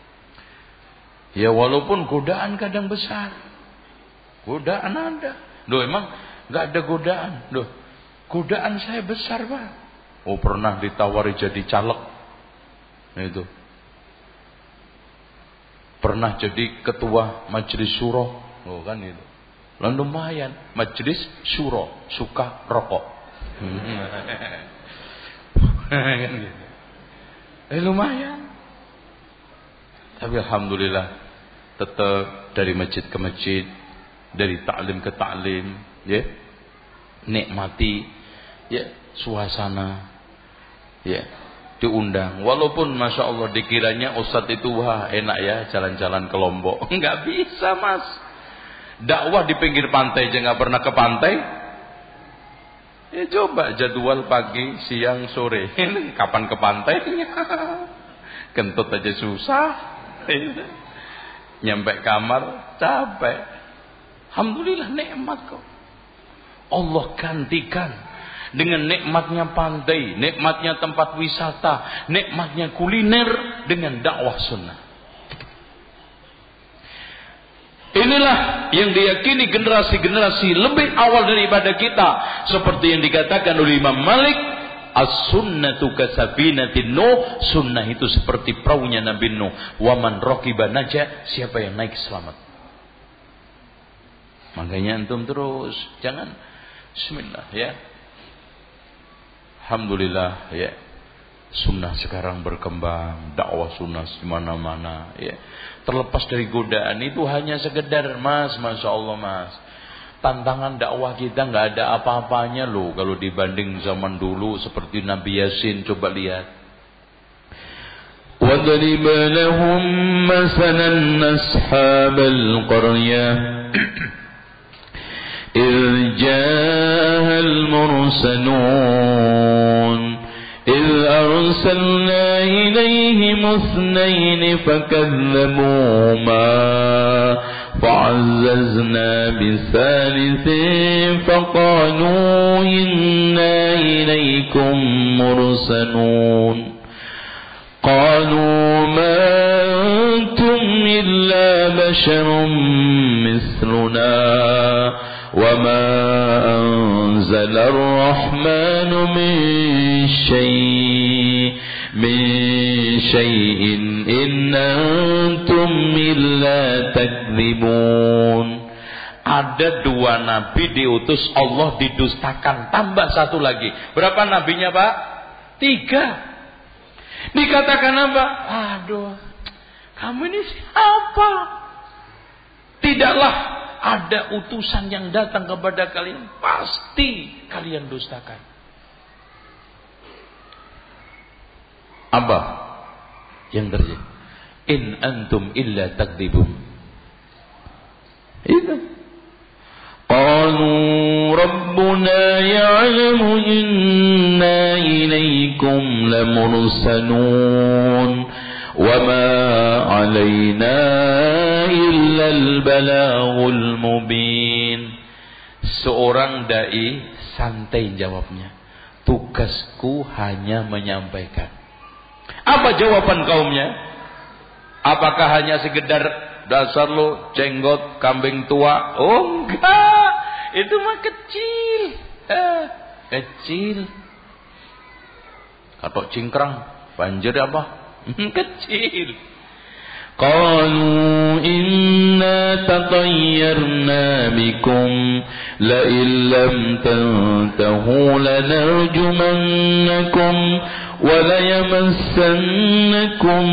Ya walaupun godaan kadang besar, godaan ada. Loh emang gak ada godaan? Loh, godaan saya besar Pak. Oh pernah ditawari jadi caleg. Itu. Pernah jadi ketua majelis syuro. Oh kan itu. Lalu lumayan, majelis syuro, suka rokok. Lumayan. Tapi alhamdulillah tetap dari masjid ke masjid, dari taklim ke taklim, ya. Nikmati ya suasana. Ya. Diundang. Walaupun Masya Allah dikiranya Ustadz itu wah enak ya jalan-jalan ke Lombok. Enggak bisa Mas. Dakwah di pinggir pantai aja nggak pernah ke pantai. Ya coba jadwal pagi, siang, sore. Ini kapan ke pantai? Kentut aja susah. Nyampe kamar capek. Alhamdulillah nikmat kok. Allah gantikan dengan nikmatnya pantai, nikmatnya tempat wisata, nikmatnya kuliner dengan dakwah sunnah. Inilah yang diyakini generasi-generasi lebih awal daripada kita, seperti yang dikatakan oleh Imam Malik, as-sunnatu kasabinatin Nuh, sunnah itu seperti perahunya Nabi Nuh. Wa man raqiba naja, siapa yang naik selamat. Makanya antum terus jangan bismillah ya. Alhamdulillah ya. Sunnah sekarang berkembang, dakwah sunnah di mana-mana ya. Terlepas dari godaan itu hanya sekedar Mas, Masya Allah Mas. Tantangan dakwah kita nggak ada apa-apanya loh kalau dibanding zaman dulu seperti Nabi Yasin, coba lihat. وَضَرِبَ لَهُمْ مَثَلًا أَصْحَابَ الْقَرْيَةِ إِذْ جَاءَ الْمُرْسَلُونَ إِذْ أَرْسَلْنَا إِلَيْهِمُ اثْنَيْنِ فَكَذَّبُوهُمَا فَعَزَّزْنَا بِثَالِثٍ فَقَالُوا إِنَّا إِلَيْكُمْ مُرْسَلُونَ قَالُوا مَا أَنْتُمْ إِلَّا بَشَرٌ مِثْلُنَا وَمَا أَنزَلَ الرَّحْمَنُ مِنْ شَيْءٍ إِنْ أَنْتُمْ إِلَّا تَكْذِبُونَ. Ada dua nabi diutus Allah didustakan, tambah satu lagi. Berapa nabinya Pak? 3. Dikatakan apa? Aduh, kamu ini siapa? Tidaklah ada utusan yang datang kepada kalian, pasti kalian dustakan. Apa yang terjadi? In antum illa takdzibun. Itu. Qalu rabbuna ya'lamu inna ilaykum lamursalun wa ma 'alaina illa al-balaghul mubin. Seorang dai santai jawabnya. Tugasku hanya menyampaikan. Apa jawaban kaumnya? Apakah hanya sekedar dasar lo jenggot kambing tua? Oh enggak, itu mah kecil. Kecil. Katok cingkrang, banjir apa? Kecil. Qalu inna tatayyarna bikum la illam tantahu lanarjumannakum wa la yamassannakum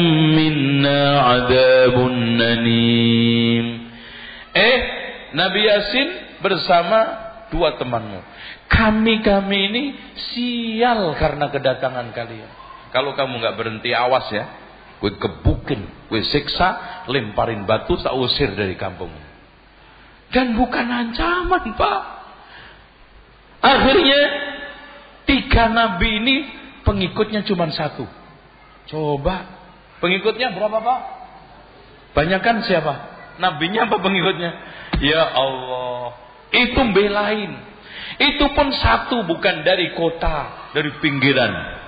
minna 'adzabun alim. Nabi Yasin bersama dua temanmu. Kami ini sial karena kedatangan kalian. Kalau kamu nggak berhenti, awas ya. Gue gebukin, gue siksa, lemparin batu, tak usir dari kampung. Dan bukan ancaman, Pak. Akhirnya 3 nabi ini pengikutnya cuma 1. Coba, pengikutnya berapa, Pak? Banyakan siapa? Nabinya apa pengikutnya? Ya Allah, itu belain. Itu pun 1, bukan dari kota, dari pinggiran.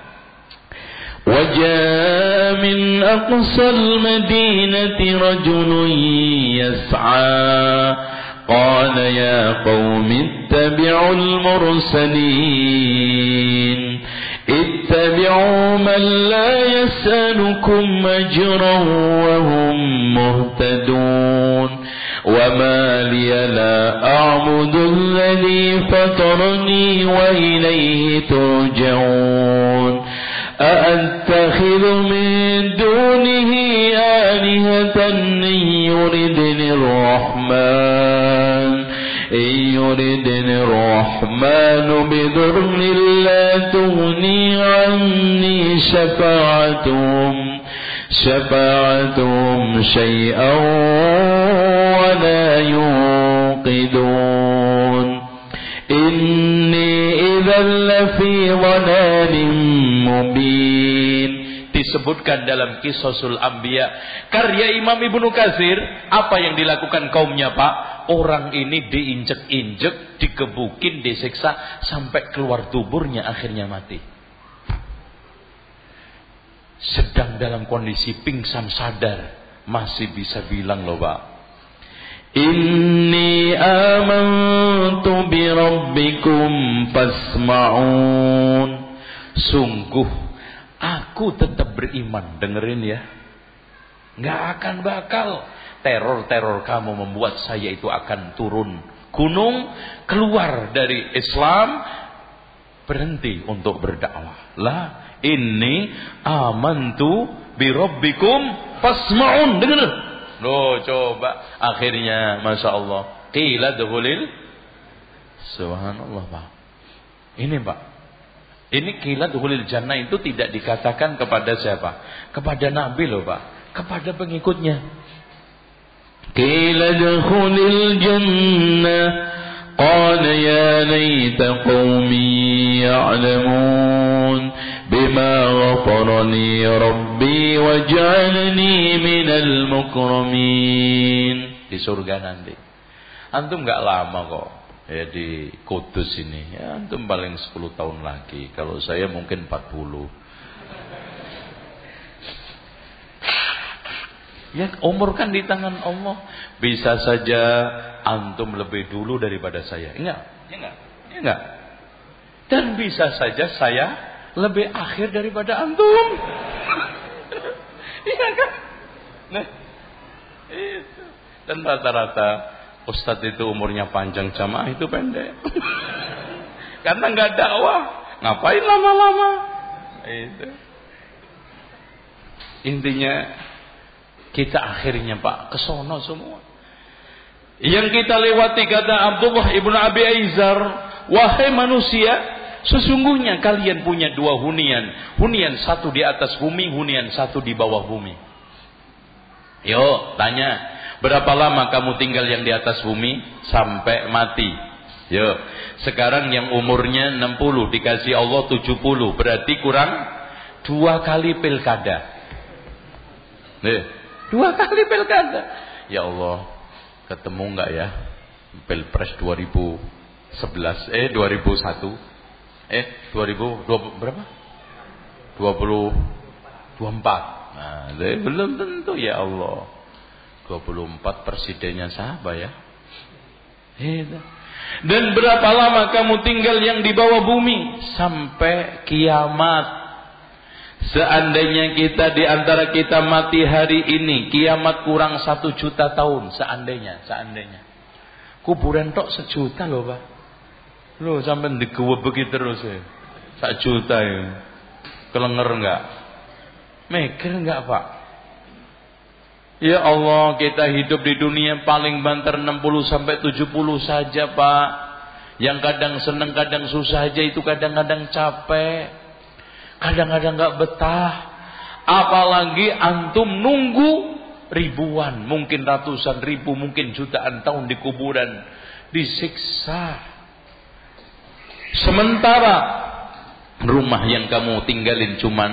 وجاء من أقصى المدينة رجل يسعى قال يا قوم اتبعوا المرسلين اتبعوا من لا يسألكم أجرا وهم مهتدون وما لي لا أعبد الذي فطرني وإليه ترجعون أأتخذ من دونه آلهة إن يردني الرحمن بضر لا تغني عني شفاعتهم شيئا ولا ينقذون إني إذا لفي ضلال mubin. Disebutkan dalam Qisasul Anbiya, karya Imam Ibnu Katsir, apa yang dilakukan kaumnya, Pak? Orang ini diinjek-injek, dikebukin, disiksa sampai keluar tuburnya, akhirnya mati. Sedang dalam kondisi pingsan sadar, masih bisa bilang loh, Pak, Inni amantu bi rabbikum fasma'un. Sungguh aku tetap beriman. Dengerin ya, nggak akan bakal teror kamu membuat saya itu akan turun gunung, keluar dari Islam, berhenti untuk berdakwah. Lah, inni amantu bi rabbikum fasma'un. Dengar loh, coba akhirnya masya Allah, qila dukhulil, subhanallah, Pak. Ini, Pak, ini qila dukhulil jannah itu tidak dikatakan kepada siapa? Kepada Nabi loh, Pak, kepada pengikutnya. Qila dukhulil jannah qala ya laita qaumi ya'lamun bima ghafarani rabbi waj'alni minal mukramin. Di surga nanti. Antum enggak lama kok ya di Kudus ini. Ya, antum paling 10 tahun lagi. Kalau saya mungkin 40. Ya, umur kan di tangan Allah. Bisa saja antum lebih dulu daripada saya. Enggak. Dan bisa saja saya lebih akhir daripada antum. Iya kan? Nah, itu. Dan rata-rata ustadz itu umurnya panjang, jamaah itu pendek. Karena nggak dakwah, ngapain lama-lama? Itu. Intinya kita akhirnya, Pak, kesono semua. Yang kita lewati, kata Abdullah ibnu Abi Aizar, wahai manusia, sesungguhnya kalian punya 2 hunian. Hunian 1 di atas bumi, hunian 1 di bawah bumi. Yuk, tanya, berapa lama kamu tinggal yang di atas bumi? Sampai mati. Yuk, sekarang yang umurnya 60 dikasih Allah 70, berarti kurang 2 kali pilkada. Nih, 2 kali pilkada. Ya Allah, ketemu enggak ya Pilpres 2011 2001 2020 berapa? 24. Nah, belum tentu ya Allah. 24 presidennya siapa ya? Dan berapa lama kamu tinggal yang di bawah bumi? Sampai kiamat. Seandainya kita di antara kita mati hari ini, kiamat kurang 1 juta tahun. Seandainya. Kuburan tok 1 juta loh, Pak. Loh, sampai digewebeki terus ya. 1 juta ya. Kelenger enggak? Mikir enggak, Pak? Ya Allah, kita hidup di dunia paling banter 60 sampai 70 saja, Pak. Yang kadang senang, kadang susah aja itu kadang-kadang capek. Kadang-kadang enggak betah. Apalagi antum nunggu ribuan, mungkin ratusan ribu, mungkin jutaan tahun di kuburan, disiksa. Sementara rumah yang kamu tinggalin cuman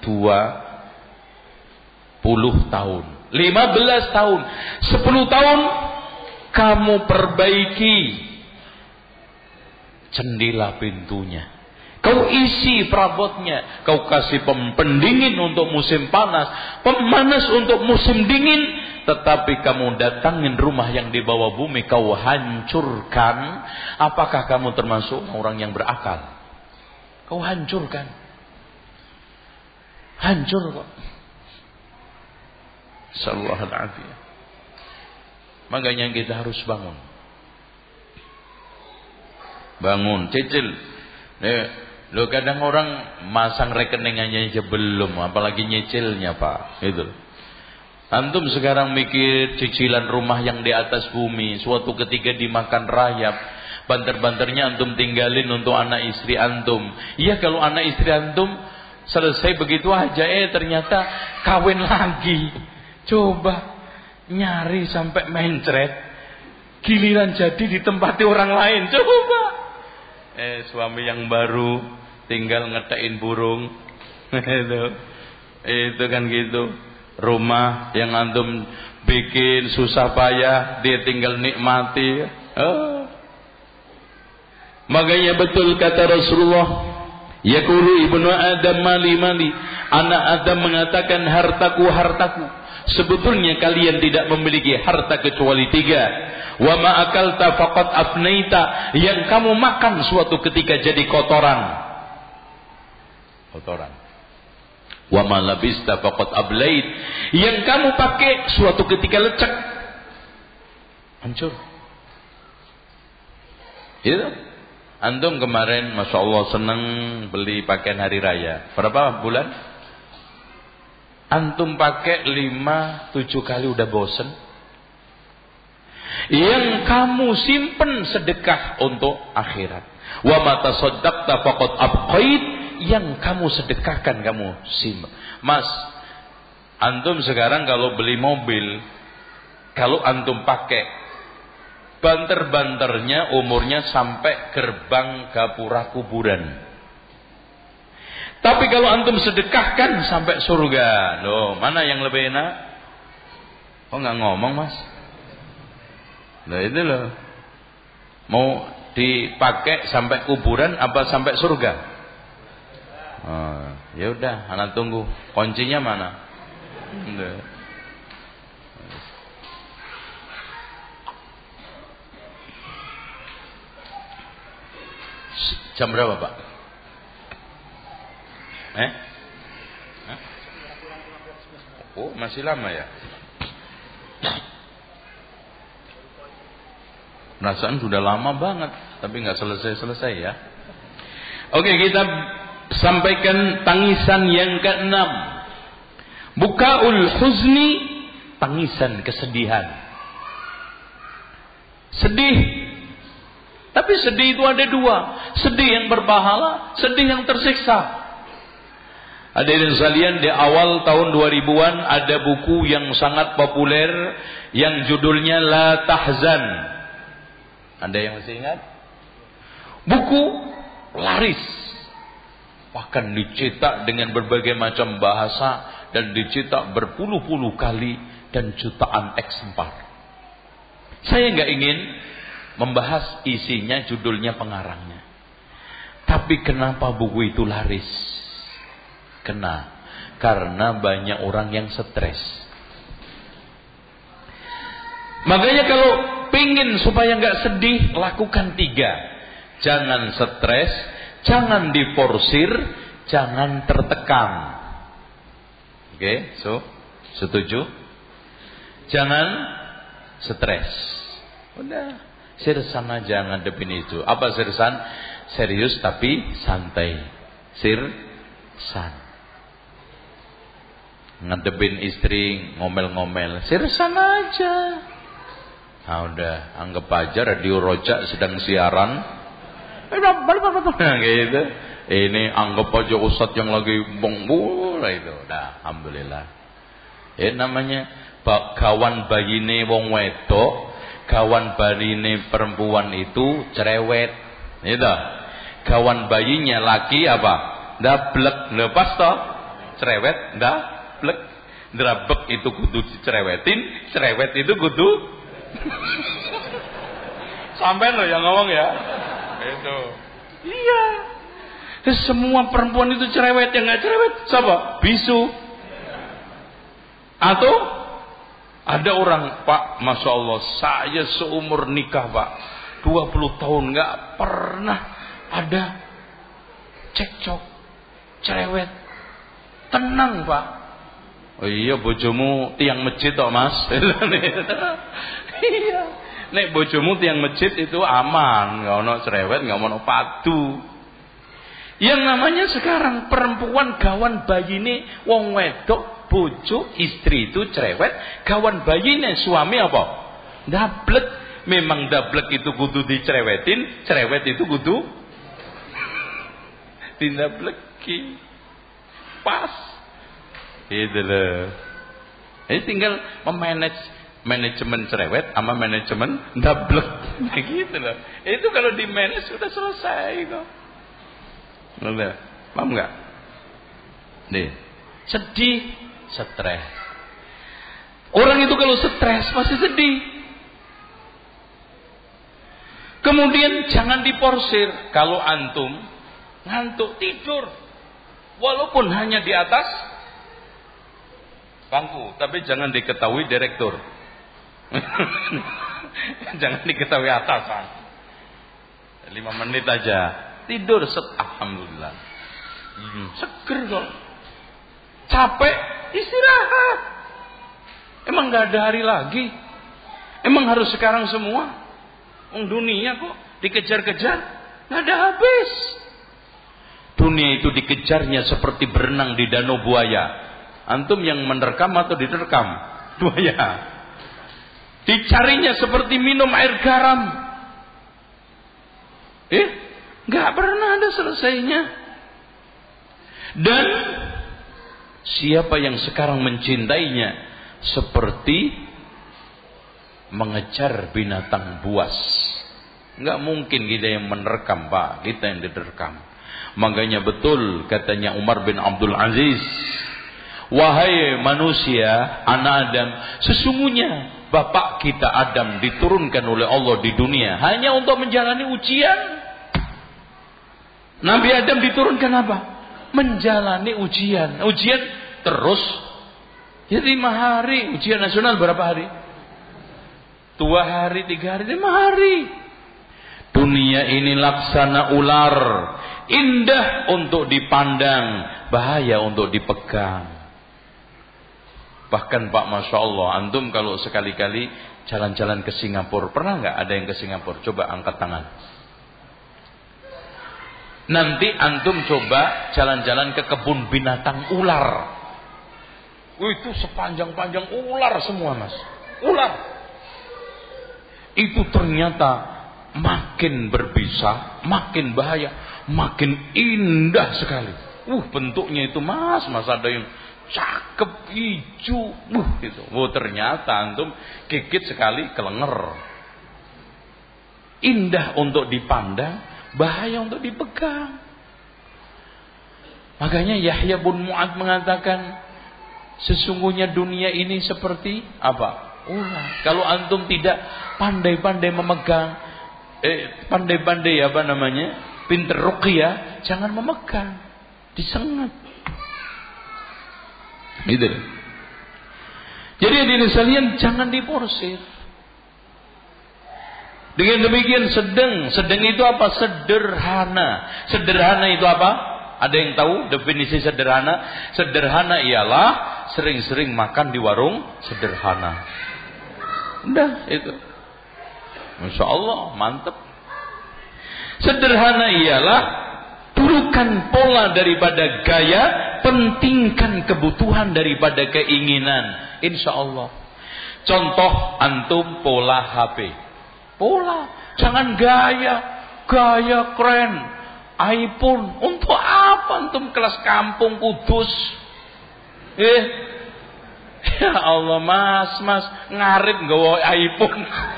20 tahun, 15 tahun, 10 tahun kamu perbaiki jendela pintunya, kau isi perabotnya, kau kasih pendingin untuk musim panas, pemanas untuk musim dingin, tetapi kamu datangin rumah yang di bawah bumi, kau hancurkan. Apakah kamu termasuk orang yang berakal? Kau hancurkan. Hancur kok. Sallallahu alaihi. Makanya kita harus bangun. Bangun, cicil. Lo kadang orang masang rekeningannya aja belum, apalagi nyicilnya, Pak. Itu. Antum sekarang mikir cicilan rumah yang di atas bumi, suatu ketika dimakan rayap, banter-banternya antum tinggalin untuk anak istri antum. Iya, kalau anak istri antum selesai begitu aja, ternyata kawin lagi. Coba nyari sampai mencret, giliran jadi ditempati orang lain. Coba suami yang baru tinggal ngetein burung. Itu kan gitu. Rumah yang antum bikin susah payah, dia tinggal nikmati. Makanya betul kata Rasulullah, yaqulu ibnu Adam mali mali, anak Adam mengatakan hartaku hartaku. Sebetulnya kalian tidak memiliki harta kecuali 3. Wa ma akalta faqad afnaita, yang kamu makan suatu ketika jadi kotoran. Wa ma labista faqad ablait, yang kamu pakai suatu ketika lecek, hancur. Itu. Antum kemarin Masya Allah senang beli pakaian hari raya. Berapa bulan? Antum pakai 5-7 kali udah bosen. Yang kamu simpen sedekah untuk akhirat. Wa ma tasaddaqta faqad abqait, yang kamu sedekahkan kamu simpen. Mas, antum sekarang kalau beli mobil, kalau antum pakai, banter-banternya umurnya sampai gerbang gapura kuburan. Tapi kalau antum sedekahkan sampai surga, loh, mana yang lebih enak? Kok nggak ngomong, Mas? Nah itu loh, mau dipakai sampai kuburan apa sampai surga? Ya udah, anak tunggu. Kuncinya mana? Jam berapa, Pak? Oh, masih lama ya? Perasaan sudah lama banget, tapi nggak selesai-selesai ya. Oke, kita sampaikan tangisan yang ke-6. Bukaul huzni, tangisan kesedihan. Sedih. Tapi sedih itu ada 2. Sedih yang berpahala, sedih yang tersiksa. Hadirin sekalian, di awal tahun 2000-an ada buku yang sangat populer yang judulnya La Tahzan. Ada yang masih ingat? Buku laris. Bahkan dicetak dengan berbagai macam bahasa dan dicetak berpuluh-puluh kali dan jutaan eksemplar. Saya nggak ingin membahas isinya, judulnya, pengarangnya. Tapi kenapa buku itu laris? Karena banyak orang yang stres. Makanya kalau pingin supaya nggak sedih, lakukan 3. Jangan stres, jangan diforsir, jangan tertekan. Oke, setuju? Jangan stres. Udah, sirsan aja ngadepin itu. Apa sirsan? Serius tapi santai. Sirsan. ngedebin istri, ngomel-ngomel, sirsan aja. Nah udah, anggap aja radio Rojak sedang siaran. Nah, gitu. Ini anggap aja ustadz yang lagi bongbol itu. Nah, alhamdulillah. Ya namanya kawan bayine wong wedok, kawan bayine perempuan itu cerewet. Gitu. Kawan bayinya laki apa? Dablek. Lepas toh cerewet, dablek. Drabek itu kudu dicerewetin, cerewet itu kudu sampai lo yang ngomong ya. Itu. Iya. Semua perempuan itu cerewet, yang nggak cerewet siapa? Bisu. Atau ada orang, Pak, masya Allah, saya seumur nikah Pak 20 tahun nggak pernah ada cekcok, cerewet, tenang Pak. Oh iya, bojomu tiang masjid toh Mas. Iya. Nek bojomu tiang masjid itu aman, nggak ono cerewet, nggak ono padu. Yang namanya sekarang perempuan gawan bayine wong wedok, bojo istri itu cerewet, gawan bayine suami apa? Dablek. Memang dablek itu kudu dicerewetin, cerewet itu kudu dindableki. Pas. Gitu loh. Ini tinggal memanage manajemen cerewet sama manajemen dablek. Gitu loh. Itu kalau di manage sudah selesai kok. Udah, paham nggak? Nih, sedih, stres. Orang itu kalau stres pasti sedih. Kemudian jangan diporsir. Kalau antum ngantuk tidur, walaupun hanya di atas bangku, tapi jangan diketahui direktur. Jangan diketahui atasan. 5 menit aja tidur alhamdulillah. Seger kok. Capek, istirahat. Emang gak ada hari lagi? Emang harus sekarang semua? Dunia kok dikejar-kejar, gak ada habis. Dunia itu dikejarnya seperti berenang di danau buaya. Antum yang menerkam atau diterkam? Buaya. Dicarinya seperti minum air garam. Gak pernah ada selesainya. Dan siapa yang sekarang mencintainya seperti mengejar binatang buas. Gak mungkin kita yang menerkam Pak, kita yang diterkam. Makanya betul katanya Umar bin Abdul Aziz, wahai manusia, anak Adam, sesungguhnya bapak kita Adam diturunkan oleh Allah di dunia hanya untuk menjalani ujian. Nabi Adam diturunkan apa? Menjalani ujian. Ujian terus. Jadi 5 hari. Ujian nasional berapa hari? 2 hari, 3 hari, 5 hari. Dunia ini laksana ular. Indah untuk dipandang, bahaya untuk dipegang. Bahkan Pak, Masya Allah, antum kalau sekali-kali jalan-jalan ke Singapura, pernah nggak ada yang ke Singapura? Coba angkat tangan. Nanti antum coba jalan-jalan ke kebun binatang ular. Itu sepanjang-panjang ular semua Mas. Ular. Itu ternyata makin berbisa, makin bahaya, makin indah sekali. Bentuknya itu Mas ada yang cakep hijau. Gitu. Ternyata antum gigit sekali kelenger. Indah untuk dipandang, bahaya untuk dipegang. Makanya Yahya bin Mu'adz mengatakan, sesungguhnya dunia ini seperti apa? Ular. Kalau antum tidak pandai-pandai memegang, pandai-pandai pinter ruqyah, jangan memegang, disengat. Gitu. Jadi hadirin sekalian, jangan diporsir. Dengan demikian sedang itu apa? Sederhana. Sederhana itu apa? Ada yang tahu definisi sederhana? Sederhana ialah sering-sering makan di warung sederhana. Udah itu. Masya Allah, mantap. Sederhana ialah turukan pola daripada gaya pentingkan kebutuhan daripada keinginan, insya Allah. Contoh antum pola HP, pola, jangan gaya keren, iPhone. Untuk apa antum kelas kampung Kudus? Ya Allah, mas ngarit nggawa iPhone.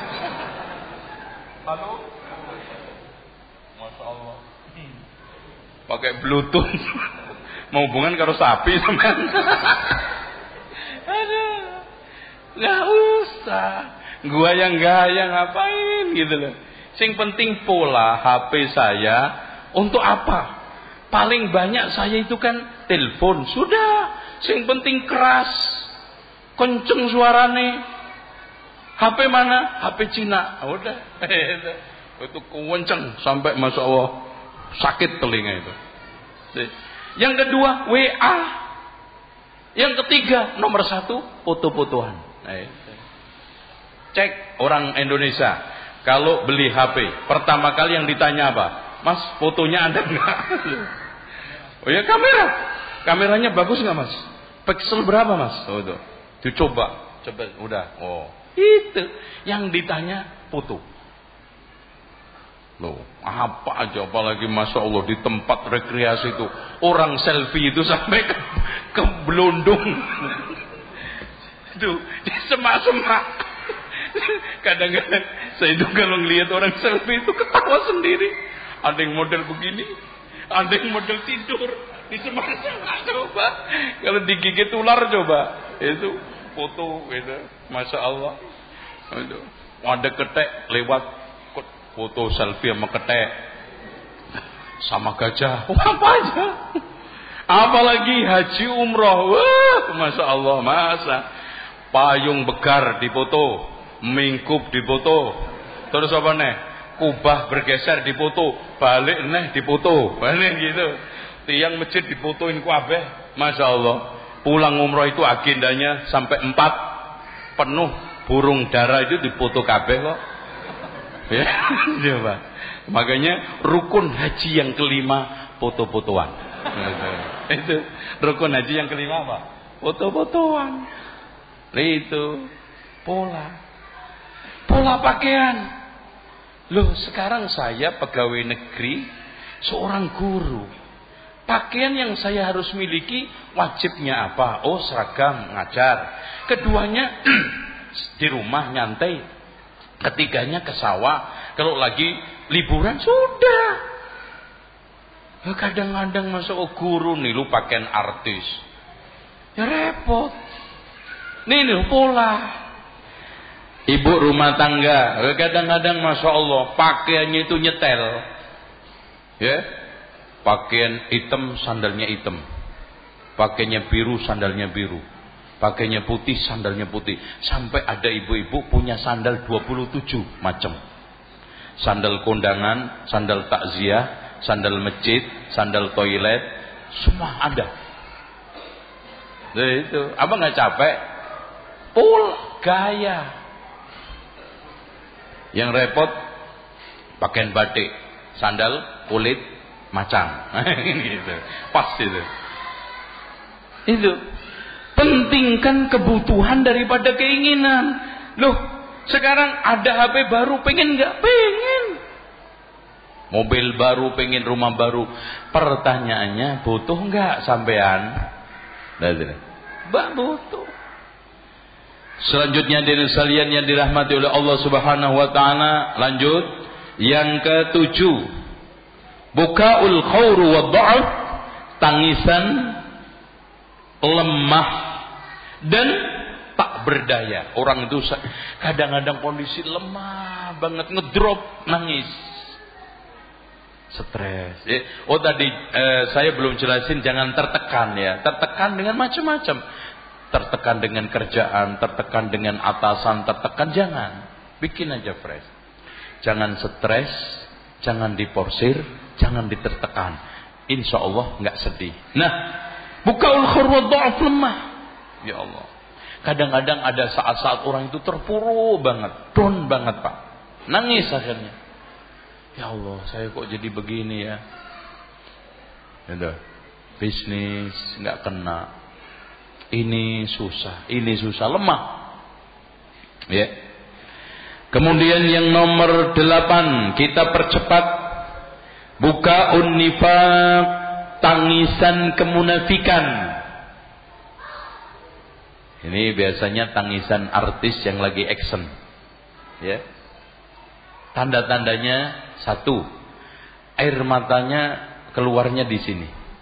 Halo, masya Allah, pakai Bluetooth, mau hubungan karo sapi sampean. Aduh, nggak usah, gua yang gaya ngapain gitu loh. Sing penting pola HP saya untuk apa? Paling banyak saya itu kan telepon, sudah. Sing penting keras, kenceng suarane. HP mana? HP Cina. Udah. Itu kenceng sampai masya Allah sakit telinga itu. Yang kedua WA. Yang ketiga nomor 1 foto-fotoan. Cek orang Indonesia kalau beli HP pertama kali yang ditanya apa? Mas, fotonya ada nggak? Oh ya, kameranya bagus nggak mas? Pixel berapa mas? Oh itu, dicoba, udah. Oh itu yang ditanya foto. Loh, apa aja, apalagi masya Allah di tempat rekreasi itu orang selfie itu sampai ke Belundung. Itu di semak-semak. Kadang-kadang saya itu kalau ngelihat orang selfie itu ketawa sendiri. Ada yang model begini, ada yang model tidur di semak-semak. Coba kalau digigit ular coba, itu foto itu, masya Allah. Itu ada ketek lewat, foto selfie sama ketek, sama gajah, apa aja. Apalagi haji umroh, wah, masya Allah, masa payung begar dipoto, mingkup dipoto, terus apa nih? Kubah bergeser dipoto, balik neh dipoto, balik gitu. Tiang masjid difotoin kabeh, masya Allah. Pulang umroh itu agendanya sampai 4 penuh, burung dara itu dipoto kabeh kok. Ya, coba. Makanya rukun haji yang kelima foto-fotoan. Itu rukun haji yang kelima apa? Foto-fotoan. Itu pola pakaian. Loh, sekarang saya pegawai negeri, seorang guru. Pakaian yang saya harus miliki wajibnya apa? Oh, seragam ngajar. Keduanya di rumah nyantai. Ketiganya ke sawah. Kalau lagi liburan sudah. Kadang-kadang masuk guru nih lu pakaian artis. Ya repot. Nih pola. Ibu rumah tangga, kadang-kadang masya Allah pakaiannya itu nyetel, ya, pakaian hitam sandalnya hitam, pakainya biru sandalnya biru, pakainya putih sandalnya putih, sampai ada ibu-ibu punya sandal 27 macam, sandal kondangan, sandal takziah, sandal masjid, sandal toilet, semua ada. Nah, itu apa nggak capek? Gaya. Yang repot pakaian batik, sandal kulit macang. Gitu. Pas itu. Itu. Pentingkan kebutuhan daripada keinginan. Loh, sekarang ada HP baru, pengen nggak? Pengen. Mobil baru, pengen rumah baru. Pertanyaannya, butuh nggak sampean? Mbak butuh. Selanjutnya dari sekalian yang dirahmati oleh Allah Subhanahu wa taala, lanjut yang ke-7. Bukaul khawru wa dha'af, tangisan lemah dan tak berdaya. Orang itu kadang-kadang kondisi lemah banget, ngedrop, nangis. Stres. Oh tadi saya belum jelasin, jangan tertekan ya. Tertekan dengan macam-macam. Tertekan dengan kerjaan, tertekan dengan atasan, tertekan, jangan. Bikin aja fresh. Jangan stres, jangan diporsir, jangan ditertekan. Insya Allah nggak sedih. Nah, bukaul khurwa dha'af, lemah. Ya Allah. Kadang-kadang ada saat-saat orang itu terpuruk banget, down banget Pak. Nangis akhirnya. Ya Allah, saya kok jadi begini ya. bisnis nggak kena, ini susah, lemah. Ya. Kemudian yang nomor 8, kita percepat bukaun nifaq, tangisan kemunafikan. Ini biasanya tangisan artis yang lagi action. Ya. Tanda-tandanya 1, air matanya keluarnya di sini,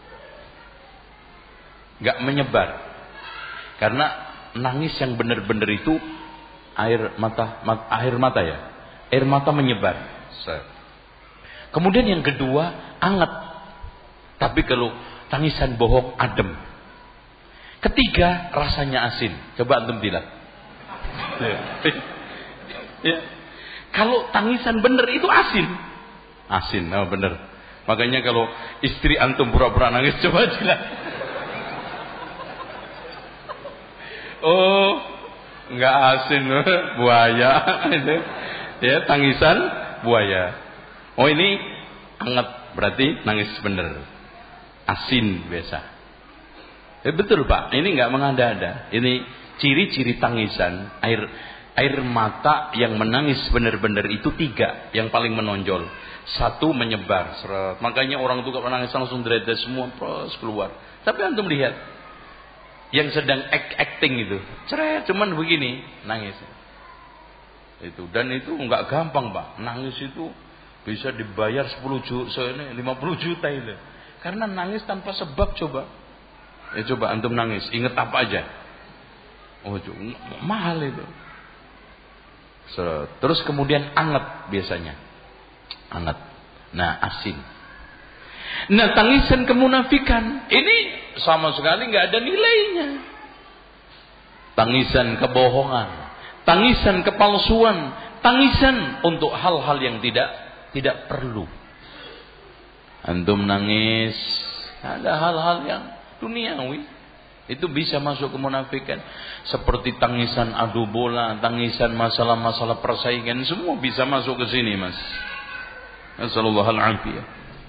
nggak menyebar. Karena nangis yang benar-benar itu air mata ya, air mata menyebar. Kemudian yang kedua, anget. Tapi kalau tangisan bohong adem. Ketiga, rasanya asin. Coba antum bilang. Ya. Kalau tangisan bener itu asin. Asin, oh bener. Makanya kalau istri antum pura-pura nangis, coba bilang. Oh, enggak asin, buaya. Ya, tangisan buaya. Oh ini anget, berarti nangis bener. Asin biasa. Betul Pak, ini enggak mengada-ada. Ini ciri-ciri tangisan, air mata yang menangis benar-benar itu 3 yang paling menonjol. 1, menyebar, seret. Makanya orang itu kalau menangis langsung dread semua terus keluar. Tapi antum lihat yang sedang acting itu, ceret, cuman begini nangis. Itu, dan itu enggak gampang Pak. Nangis itu bisa dibayar 10 juta, 50 juta itu. Karena nangis tanpa sebab. Coba antum nangis, ingat apa aja. Oh, mahal itu. Terus kemudian anget biasanya. Anget. Nah, asin. Nah, tangisan kemunafikan ini sama sekali nggak ada nilainya. Tangisan kebohongan, tangisan kepalsuan, tangisan untuk hal-hal yang tidak perlu. Antum nangis ada hal-hal yang duniawi, itu bisa masuk kemunafikan. Seperti tangisan adu bola, tangisan masalah-masalah persaingan, semua bisa masuk ke sini, Mas. Nasallallahu al-afiyah.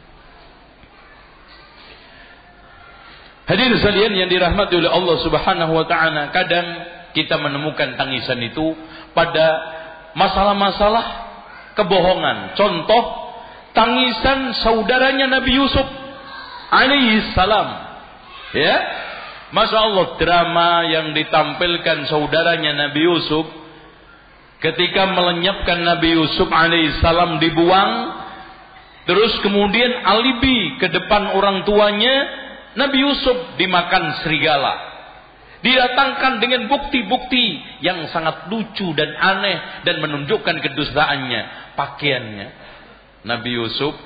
Hadirin sekalian yang dirahmati oleh Allah Subhanahu wa taala, kadang kita menemukan tangisan itu pada masalah-masalah kebohongan. Contoh, tangisan saudaranya Nabi Yusuf alaihi salam. Ya. Masya Allah, drama yang ditampilkan saudaranya Nabi Yusuf ketika melenyapkan Nabi Yusuf alaihissalam dibuang, terus kemudian alibi ke depan orang tuanya, Nabi Yusuf dimakan serigala. Didatangkan dengan bukti-bukti yang sangat lucu dan aneh dan menunjukkan kedustaannya, pakaiannya. Nabi Yusuf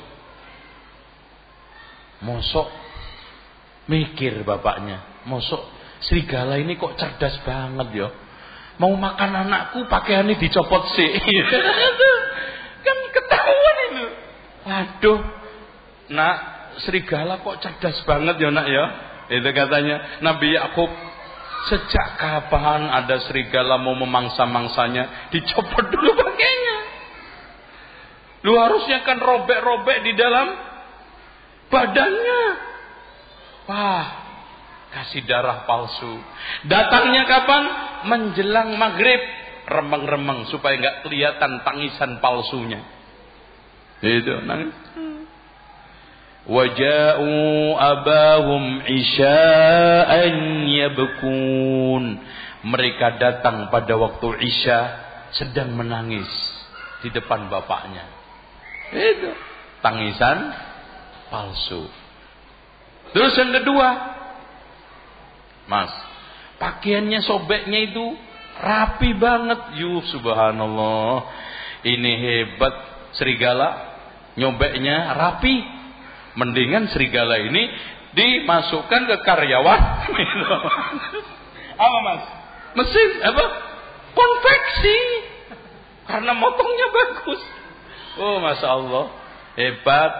mosok mikir bapaknya, mosok serigala ini kok cerdas banget ya. Mau makan anakku pakaiannya dicopot sih. Kan ketahuan itu. Waduh, nak, serigala kok cerdas banget ya nak ya. Itu katanya Nabi Yakub. Sejak kapan ada serigala mau memangsa-mangsanya, dicopot dulu pakaiannya. Lu harusnya kan robek-robek di dalam badannya. Wah, kasih darah palsu. Datangnya kapan? Menjelang maghrib, remeng-remeng supaya nggak kelihatan tangisan palsunya. Itu nangis. Waja'u abahum isya'an yabkun. Mereka datang pada waktu isya sedang menangis di depan bapaknya. Itu tangisan palsu. Terus yang kedua, Mas, pakaiannya sobeknya itu rapi banget. Subhanallah, ini hebat serigala, nyobeknya rapi. Mendingan serigala ini dimasukkan ke karyawan. Apa Mas? Mesin apa? Konveksi. Karena motongnya bagus. Oh, Masya Allah, hebat.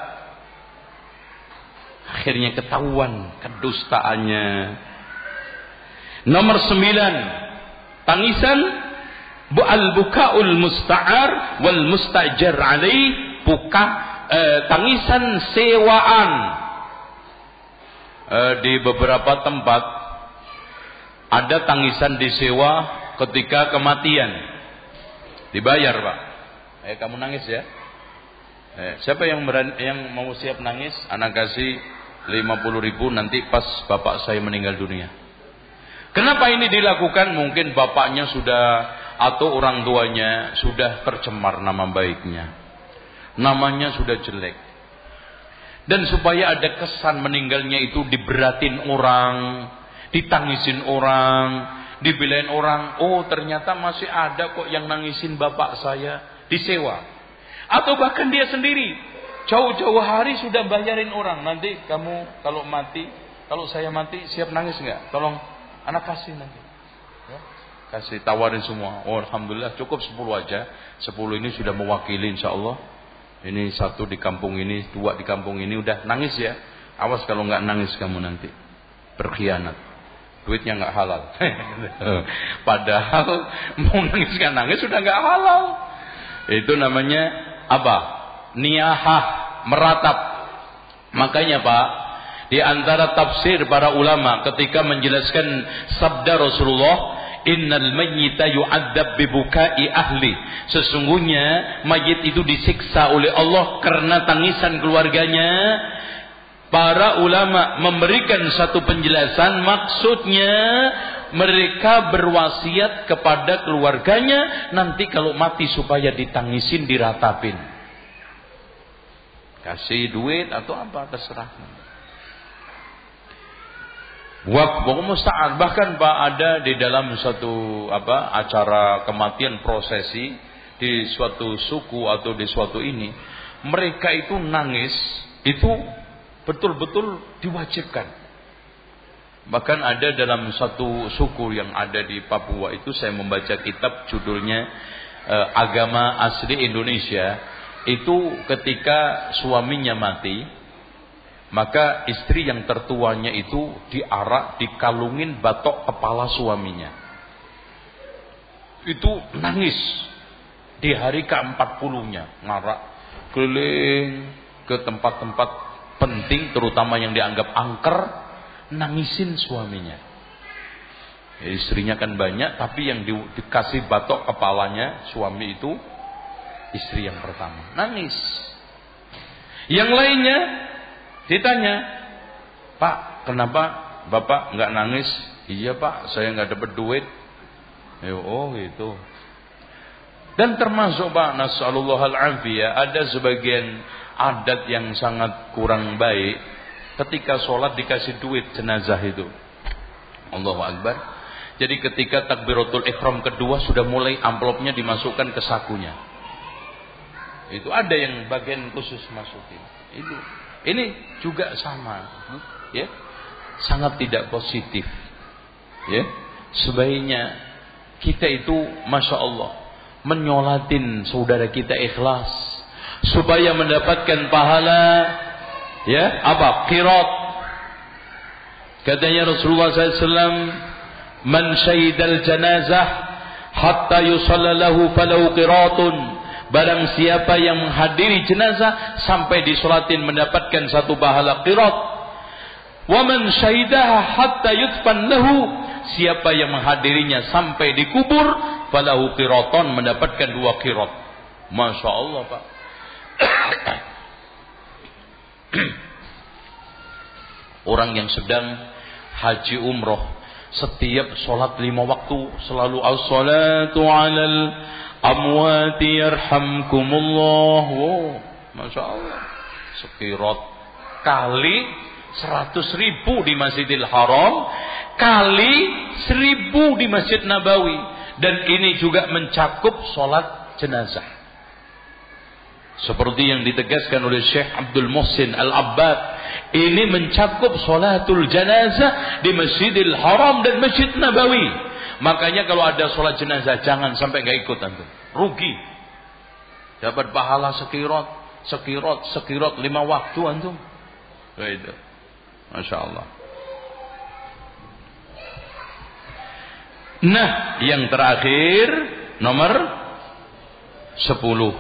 Akhirnya ketahuan kedustaannya. Nomor 9, tangisan al-bukaul musta'ar wal mustajar alaih, tangisan sewaan. di beberapa tempat ada tangisan disewa ketika kematian. Dibayar, Pak. Kamu nangis ya. Siapa yang mau siap nangis? Anak kasih 50.000 nanti pas bapak saya meninggal dunia. Kenapa ini dilakukan? Mungkin bapaknya sudah atau orang tuanya sudah tercemar nama baiknya. Namanya sudah jelek. Dan supaya ada kesan meninggalnya itu diberatin orang, ditangisin orang, dibelain orang, oh ternyata masih ada kok yang nangisin bapak saya, disewa. Atau bahkan dia sendiri, jauh-jauh hari sudah bayarin orang, nanti kamu kalau mati, kalau saya mati siap nangis enggak? Tolong anak kasih nanti. Ya, kasih tawarin semua. Oh alhamdulillah cukup 10 aja. 10 ini sudah mewakili insyaallah. Ini 1 di kampung ini, 2 di kampung ini, udah nangis ya. Awas kalau enggak nangis kamu nanti berkhianat. Duitnya enggak halal. Padahal mau nangis enggak nangis sudah enggak halal. Itu namanya apa? Niyahah, meratap. Makanya Pak, di antara tafsir para ulama ketika menjelaskan sabda Rasulullah, innal mayyita yu'adzab bibukai ahli. Sesungguhnya mayit itu disiksa oleh Allah karena tangisan keluarganya. Para ulama memberikan satu penjelasan, maksudnya mereka berwasiat kepada keluarganya nanti kalau mati supaya ditangisin, diratapin. Kasih duit atau apa terserah. Waktu musta'an, bahkan Pak ada di dalam suatu acara kematian prosesi di suatu suku atau di suatu ini, mereka itu nangis itu betul-betul diwajibkan. Bahkan ada dalam satu suku yang ada di Papua itu, saya membaca kitab judulnya Agama Asli Indonesia. Itu ketika suaminya mati, maka istri yang tertuanya itu diarak, dikalungin batok kepala suaminya. Itu nangis di hari ke-40-nya, ngarak keliling ke tempat-tempat penting, terutama yang dianggap angker, nangisin suaminya. Ya, istrinya kan banyak, tapi yang dikasih batok kepalanya suami itu istri yang pertama, nangis. Yang lainnya ditanya, Pak, kenapa Bapak nggak nangis? Iya Pak, saya nggak dapat duit. Oh gitu. Dan termasuk Pak, nasallallahu al-afiyah, ada sebagian adat yang sangat kurang baik. Ketika sholat dikasih duit jenazah itu. Allahu Akbar. Jadi ketika takbiratul ihram kedua sudah mulai amplopnya dimasukkan ke sakunya. Itu ada yang bagian khusus masukin. Itu. Ini juga sama, ya. Sangat tidak positif. Ya. Sebaiknya kita itu Masya Allah menyolatin saudara kita ikhlas supaya mendapatkan pahala, ya, qirat. Katanya Rasulullah SAW, man syahidal janazah hatta yusalla lahu falahu qiratun. Barang siapa yang menghadiri jenazah sampai disolatin mendapatkan satu pahala qirat. Wa man syahidaha hatta yudfan lahu. Siapa yang menghadirinya sampai dikubur, falahu qiraton, mendapatkan 2 qirat. Masya Allah Pak. Orang yang sedang haji umroh, setiap sholat 5 waktu selalu as-salatu alal amwati yarhamkumullah. Wow, Masya Allah. Sekirat kali 100.000 di Masjidil Haram, kali 1.000 di Masjid Nabawi. Dan ini juga mencakup sholat jenazah. Seperti yang ditegaskan oleh Syekh Abdul Muhsin Al-Abbad, ini mencakup sholatul janazah di Masjidil Haram dan Masjid Nabawi. Makanya kalau ada sholat jenazah jangan sampai nggak ikut antum, rugi. Dapat pahala sekirat 5 waktu antum. Itu, Masya Allah. Nah, yang terakhir nomor 10,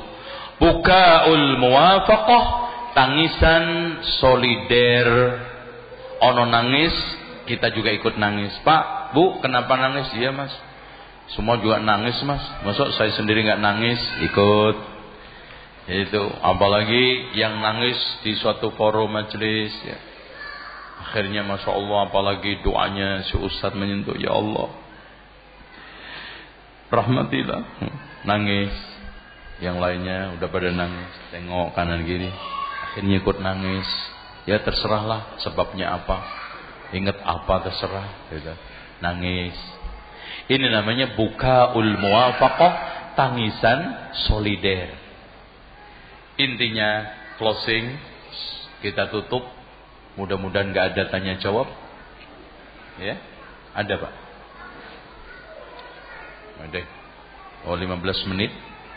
bukaul muwafaqah, tangisan solider ono nangis, kita juga ikut nangis. Pak, Bu, kenapa nangis? Iya Mas, semua juga nangis Mas. Masuk saya sendiri nggak nangis? Ikut. Itu apalagi yang nangis di suatu forum majelis ya. Akhirnya Masya Allah, apalagi doanya si Ustadz menyentuh, ya Allah rahmatilah, nangis. Yang lainnya udah pada nangis, tengok kanan kiri, akhirnya ikut nangis. Ya terserahlah sebabnya apa, ingat apa terserah gitu. Nangis. Ini namanya bukaul muwafaqah, tangisan solider. Intinya closing, kita tutup. Mudah-mudahan gak ada tanya jawab. Ya, ada Pak? Ada. Oh 15 menit.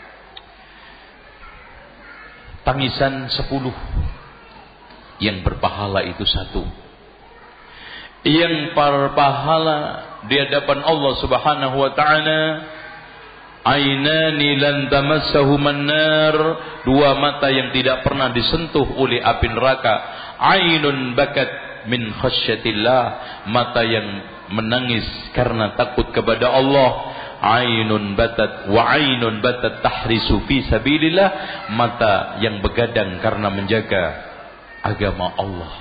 Tangisan 10. Yang berpahala itu 1. Yang berpahala di hadapan Allah Subhanahu wa taala, ainani lan tamassahuman nar, 2 mata yang tidak pernah disentuh oleh api neraka. Ainun bakat min khasyatillah, mata yang menangis karena takut kepada Allah. Ainun batat wa ainun batat tahrisu fi sabilillah, mata yang begadang karena menjaga agama Allah.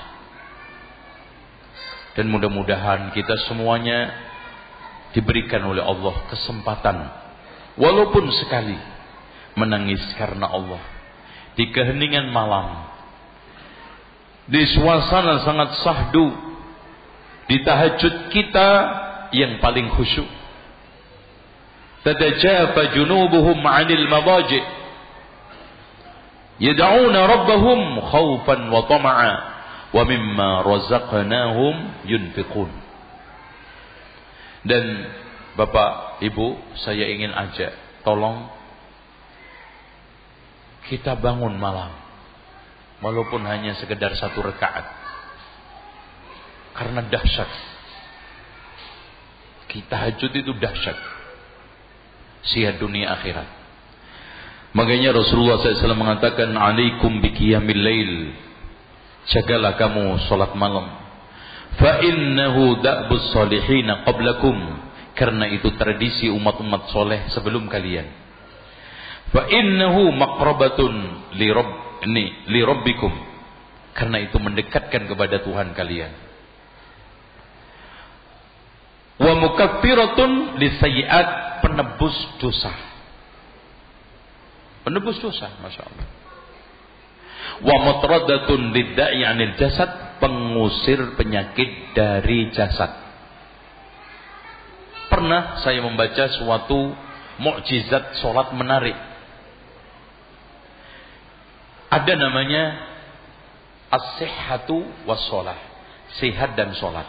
Dan mudah-mudahan kita semuanya diberikan oleh Allah kesempatan walaupun sekali menangis karena Allah di keheningan malam, di suasana sangat sahdu, di tahajud kita yang paling khusyuk. Tatajafa junubuhum 'anil madaji' yad'una rabbahum khaufan wa tama'a wa mimma razaqnahum yunfiqun. Dan Bapak, Ibu, saya ingin ajak, tolong kita bangun malam, walaupun hanya sekedar 1 rakaat, karena dahsyat. Tahajud itu dahsyat, sihat dunia akhirat. Makanya Rasulullah SAW mengatakan, alaikum biqiyamil lail, jagalah kamu salat malam. Fa innahu da'bus salihina qablakum, karena itu tradisi umat-umat soleh sebelum kalian. Fa innahu maqrabatun li rabbikum, karena itu mendekatkan kepada Tuhan kalian. Wa mukaffiratun lisayyi'at, penebus dosa. Penebus dosa, Masya Allah. Wa mutradatun lidda'i 'anil jasad, pengusir penyakit dari jasad. Pernah saya membaca suatu mukjizat solat menarik. Ada namanya as-sihhatu was-shalah, sehat dan solat.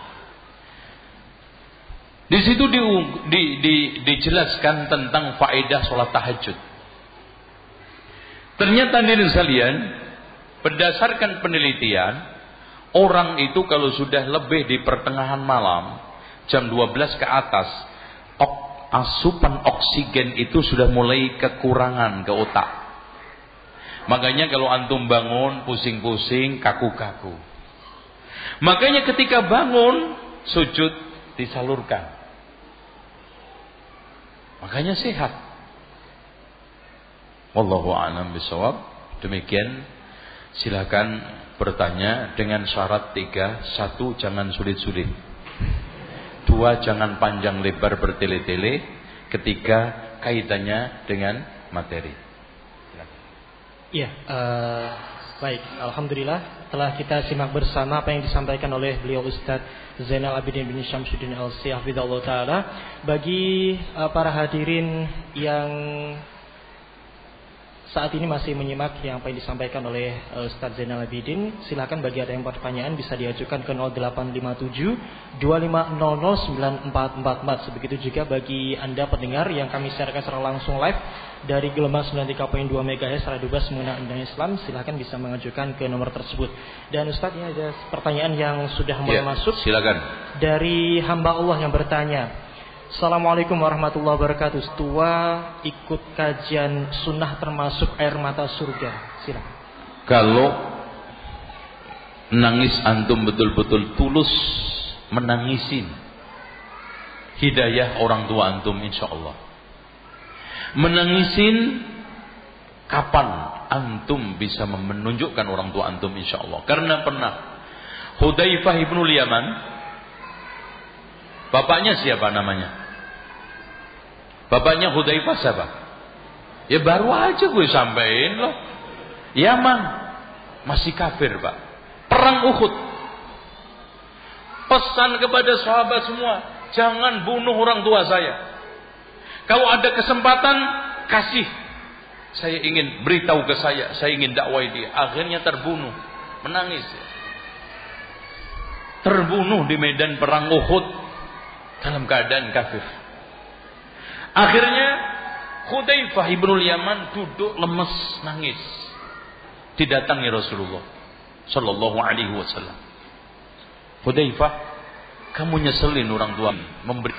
Di situ dijelaskan tentang faedah solat tahajud. Ternyata hadirin sekalian, berdasarkan penelitian, orang itu kalau sudah lebih di pertengahan malam, jam 12 ke atas, asupan oksigen itu sudah mulai kekurangan ke otak. Makanya kalau antum bangun pusing-pusing, kaku-kaku. Makanya ketika bangun, sujud disalurkan. Makanya sehat. Wallahu a'lam bishawab. Demikian, silakan bertanya dengan syarat 3. 1, jangan sulit-sulit. 2, jangan panjang lebar bertele-tele. 3, kaitannya dengan materi. Iya, baik. Alhamdulillah telah kita simak bersama apa yang disampaikan oleh beliau Ustadz Zainal Abidin bin Syamsuddin Al-Sih hafizahullah taala. Bagi para hadirin yang saat ini masih menyimak yang apa yang disampaikan oleh Ustadz Zainal Abidin, silakan bagi ada yang pertanyaan bisa diajukan ke 0857 2500 9444. Sebegitu juga bagi Anda pendengar yang kami siarkan secara langsung live dari gelombang 93.2 MHz Radio Bas mengenai Islam, silakan bisa mengajukan ke nomor tersebut. Dan Ustadz, ini ada pertanyaan yang sudah mulai masuk. Silakan. Dari hamba Allah yang bertanya, Assalamualaikum warahmatullahi wabarakatuh. Tua ikut kajian sunnah termasuk air mata surga. Silakan. Kalau nangis antum betul-betul tulus menangisin hidayah orang tua antum, insyaallah. Menangisin kapan antum bisa menunjukkan orang tua antum, insyaallah. Karena pernah Hudzaifah ibnul Yaman, bapaknya siapa namanya? Bapaknya Hudzaifah siapa? Ya baru aja gue sampein loh. Yaman masih kafir, Pak. Perang Uhud. Pesan kepada sahabat semua, jangan bunuh orang tua saya. Kalau ada kesempatan, kasih. Saya ingin beritahu ke saya ingin dakwai dia. Akhirnya terbunuh, menangis. Terbunuh di medan perang Uhud dalam keadaan kafir. Akhirnya Hudzaifah ibnul Yaman duduk lemes, nangis. Didatangi Rasulullah sallallahu alaihi wasallam. Hudzaifah, kamu nyeselin orang tua memberi.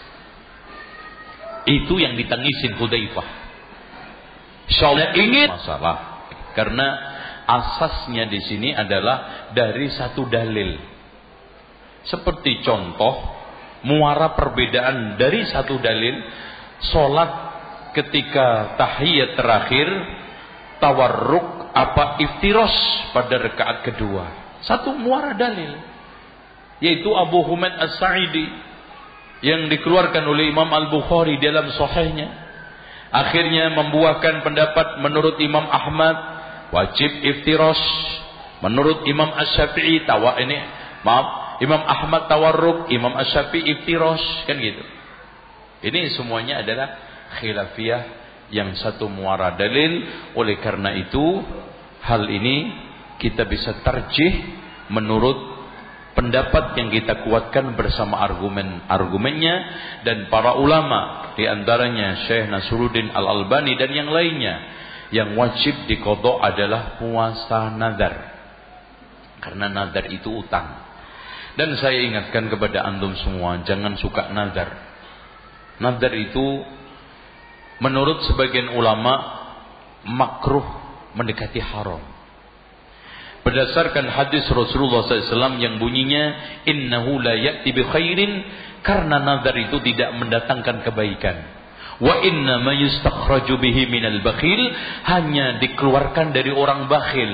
Itu yang ditangisin Hudzaifah. Insyaallah ingin masalah. Karena asasnya di sini adalah dari satu dalil. Seperti contoh muara perbedaan dari satu dalil, salat ketika tahiyat terakhir tawarruk apa iftiros pada rakaat kedua. Satu muara dalil, yaitu Abu Humaid As-Sa'idi yang dikeluarkan oleh Imam Al-Bukhari dalam sahihnya. Akhirnya membuahkan pendapat menurut Imam Ahmad wajib iftiros, menurut Imam Asy-Syafi'i Imam Ahmad tawarruk, Imam Asy-Syafi'i iftiros, kan gitu. Ini semuanya adalah khilafiyah yang satu muara dalil. Oleh karena itu hal ini kita bisa tarjih menurut pendapat yang kita kuatkan bersama argumennya dan para ulama, di antaranya Syekh Nasruddin Al-Albani dan yang lainnya. Yang wajib diqadha adalah puasa nazar, karena nazar itu utang. Dan saya ingatkan kepada antum semua, jangan suka nazar. Nazar itu menurut sebagian ulama makruh, mendekati haram. Berdasarkan hadis Rasulullah SAW yang bunyinya innahu la ya'ti bi khairin, karena nazar itu tidak mendatangkan kebaikan. Wa inna ma yustakhraju bihi minal bakhil, hanya dikeluarkan dari orang bakhil.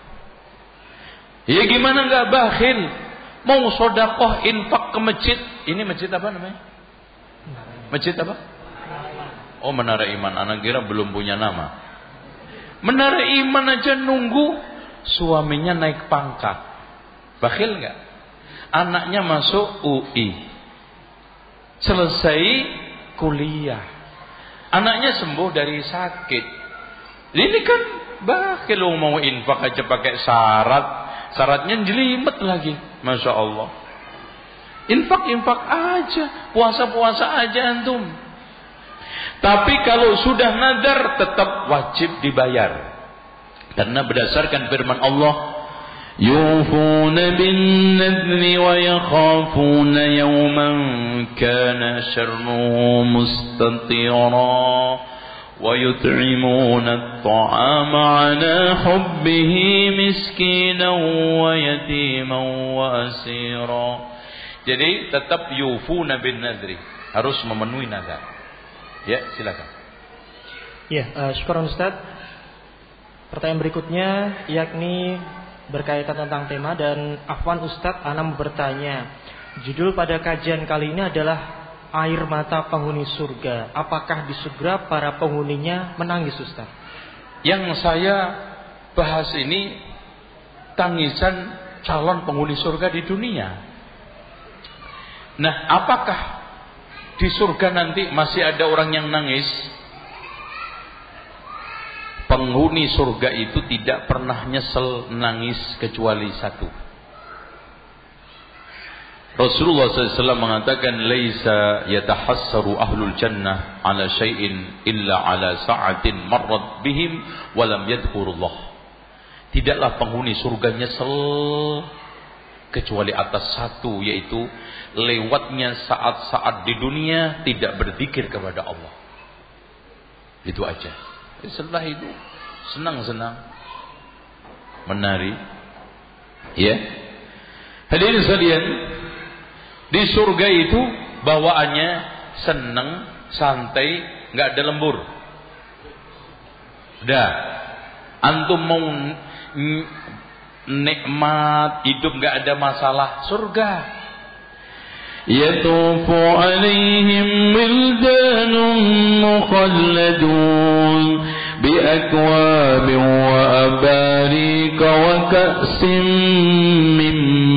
Ya gimana enggak bakhil? Mau sedekah infak ke masjid. Ini masjid apa namanya? Masjid apa? Oh, Menara Iman. Anak kira belum punya nama. Menara Iman aja nunggu suaminya naik pangkat. Bakhil enggak? Anaknya masuk UI, selesai kuliah, anaknya sembuh dari sakit. Ini kan bakhil, mau infak aja pakai syaratnya jelimet lagi. Masya Allah. Infak aja, puasa aja antum. Tapi kalau sudah nazar tetap wajib dibayar. Karena berdasarkan firman Allah, yufuna bin nadri wa yakhafuna yawman kana syarruhu mustatira wa yut'imuna at-ta'ama 'ala hubbihi miskinan wa yatiman wa asira. Jadi tetap yufuna bin nadri, harus memenuhi nazar. Ya, silakan. Ya, syukran Ustaz. Pertanyaan berikutnya yakni berkaitan tentang tema, dan afwan Ustaz, ana bertanya. Judul pada kajian kali ini adalah air mata penghuni surga. Apakah di surga para penghuninya menangis, Ustaz? Yang saya bahas ini tangisan calon penghuni surga di dunia. Nah, apakah di surga nanti masih ada orang yang nangis? Penghuni surga itu tidak pernah nyesel nangis kecuali satu. Rasulullah SAW mengatakan, "Laisa yatahassaru ahlul jannah ala syai'in illa ala sa'atin marrat bihim wa lam yadhkurullah." Tidaklah penghuni surga nyesel kecuali atas satu, yaitu lewatnya saat-saat di dunia tidak berzikir kepada Allah. Itu aja. Setelah itu senang-senang, menari, Ya. Hadirin sekalian, di surga itu bawaannya seneng, santai, enggak ada lembur. Dah. Antum mau nikmat, hidup enggak ada masalah, surga. يطوف عليهم ولدان مخلدون بأكواب وأباريك وكأس من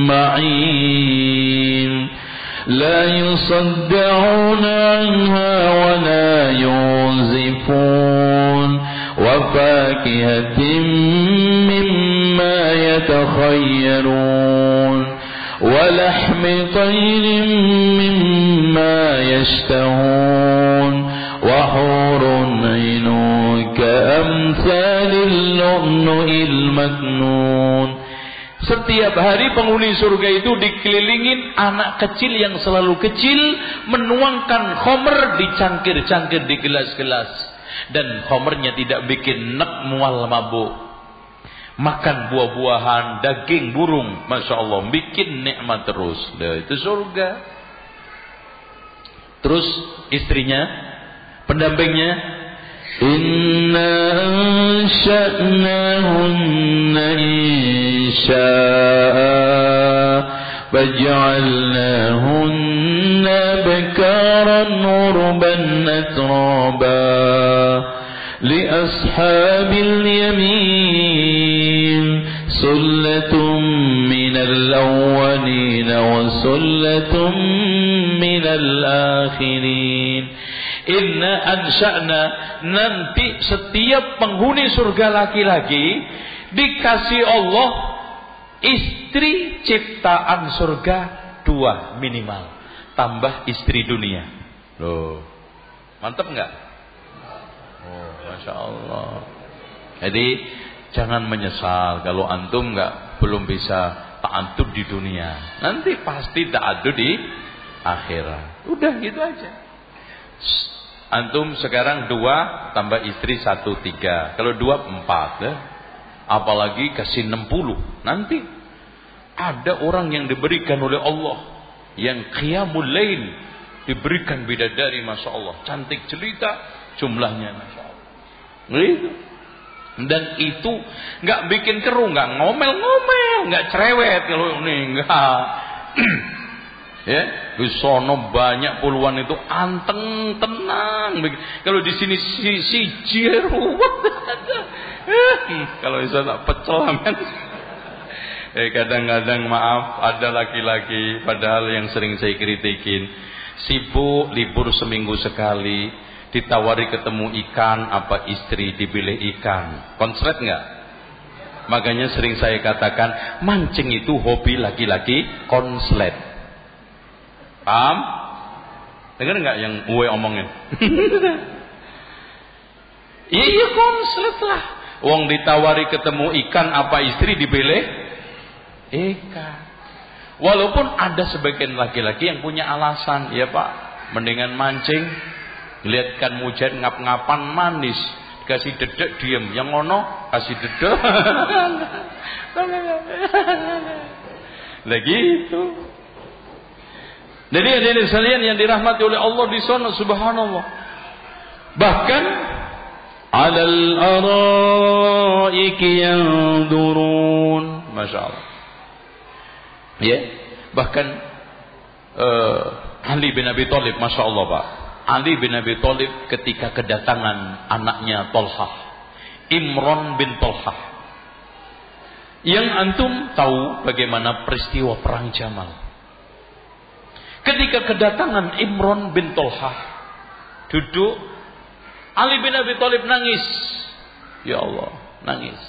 معين لا يصدعون عنها ولا ينزفون وفاكهة مما يتخيرون ولحم طير مما يشتهون وحور عين كأمثال اللؤلؤ المكنون. Setiap hari penghuni surga itu dikelilingin anak kecil yang selalu kecil menuangkan khamr di cangkir-cangkir di gelas-gelas, dan khamrnya tidak bikin nek mual mabuk. Makan buah-buahan, daging burung, masya Allah, bikin nikmat terus. Nah, itu surga. Terus istrinya, pendampingnya, inna ansha'nahunna insya'a faj'alnahunna bakaran urban atraba li ashabil yamin sullatun minal awwalin wa sullatun minal akhirin. Inna ansha'na, nanti setiap penghuni surga laki-laki dikasih Allah istri ciptaan surga 2 minimal, tambah istri dunia. Loh, mantap enggak? Oh, masya Allah. Jadi jangan menyesal kalau antum belum bisa ta'addud di dunia. Nanti pasti ta'addud di akhirat. Udah gitu aja. Antum sekarang 2 tambah istri 1 3. Kalau 2 4 ya. Apalagi kasih 60. Nanti ada orang yang diberikan oleh Allah yang qiyamul lail, diberikan bidadari masya Allah, cantik jelita jumlahnya masya Allah. Gitu. Dan itu nggak bikin keruh, nggak ngomel-ngomel, nggak cerewet kalau ini nggak. Ya, di sono banyak puluhan itu anteng tenang. Kalau di sini si jeruat. Kalau bisa tak pecel men. Kadang-kadang maaf ada laki-laki padahal yang sering saya kritikin, sibuk libur seminggu sekali, ditawari ketemu ikan, apa istri dipilih ikan. Konslet enggak? Makanya sering saya katakan mancing itu hobi laki-laki konslet. Paham? Dengar enggak yang gue omongin? Iya konslet lah. Wong ditawari ketemu ikan apa istri dipilih ikan. Walaupun ada sebagian laki-laki yang punya alasan, ya Pak, mendingan mancing, lihatkan mujahid ngap-ngapan manis, kasih dedek diem, yang ngono kasih dedek. Lagi itu. Jadi hadirin sekalian yang dirahmati oleh Allah di sana, subhanallah. Bahkan alal araiki yanzurun, masyaallah. Ya, bahkan Ali bin Abi Thalib, masya Allah Pak, Ali bin Abi Thalib ketika kedatangan anaknya Thalhah, Imran bin Thalhah, yang antum tahu bagaimana peristiwa perang Jamal. Ketika kedatangan Imran bin Thalhah duduk, Ali bin Abi Thalib nangis. Ya Allah, nangis.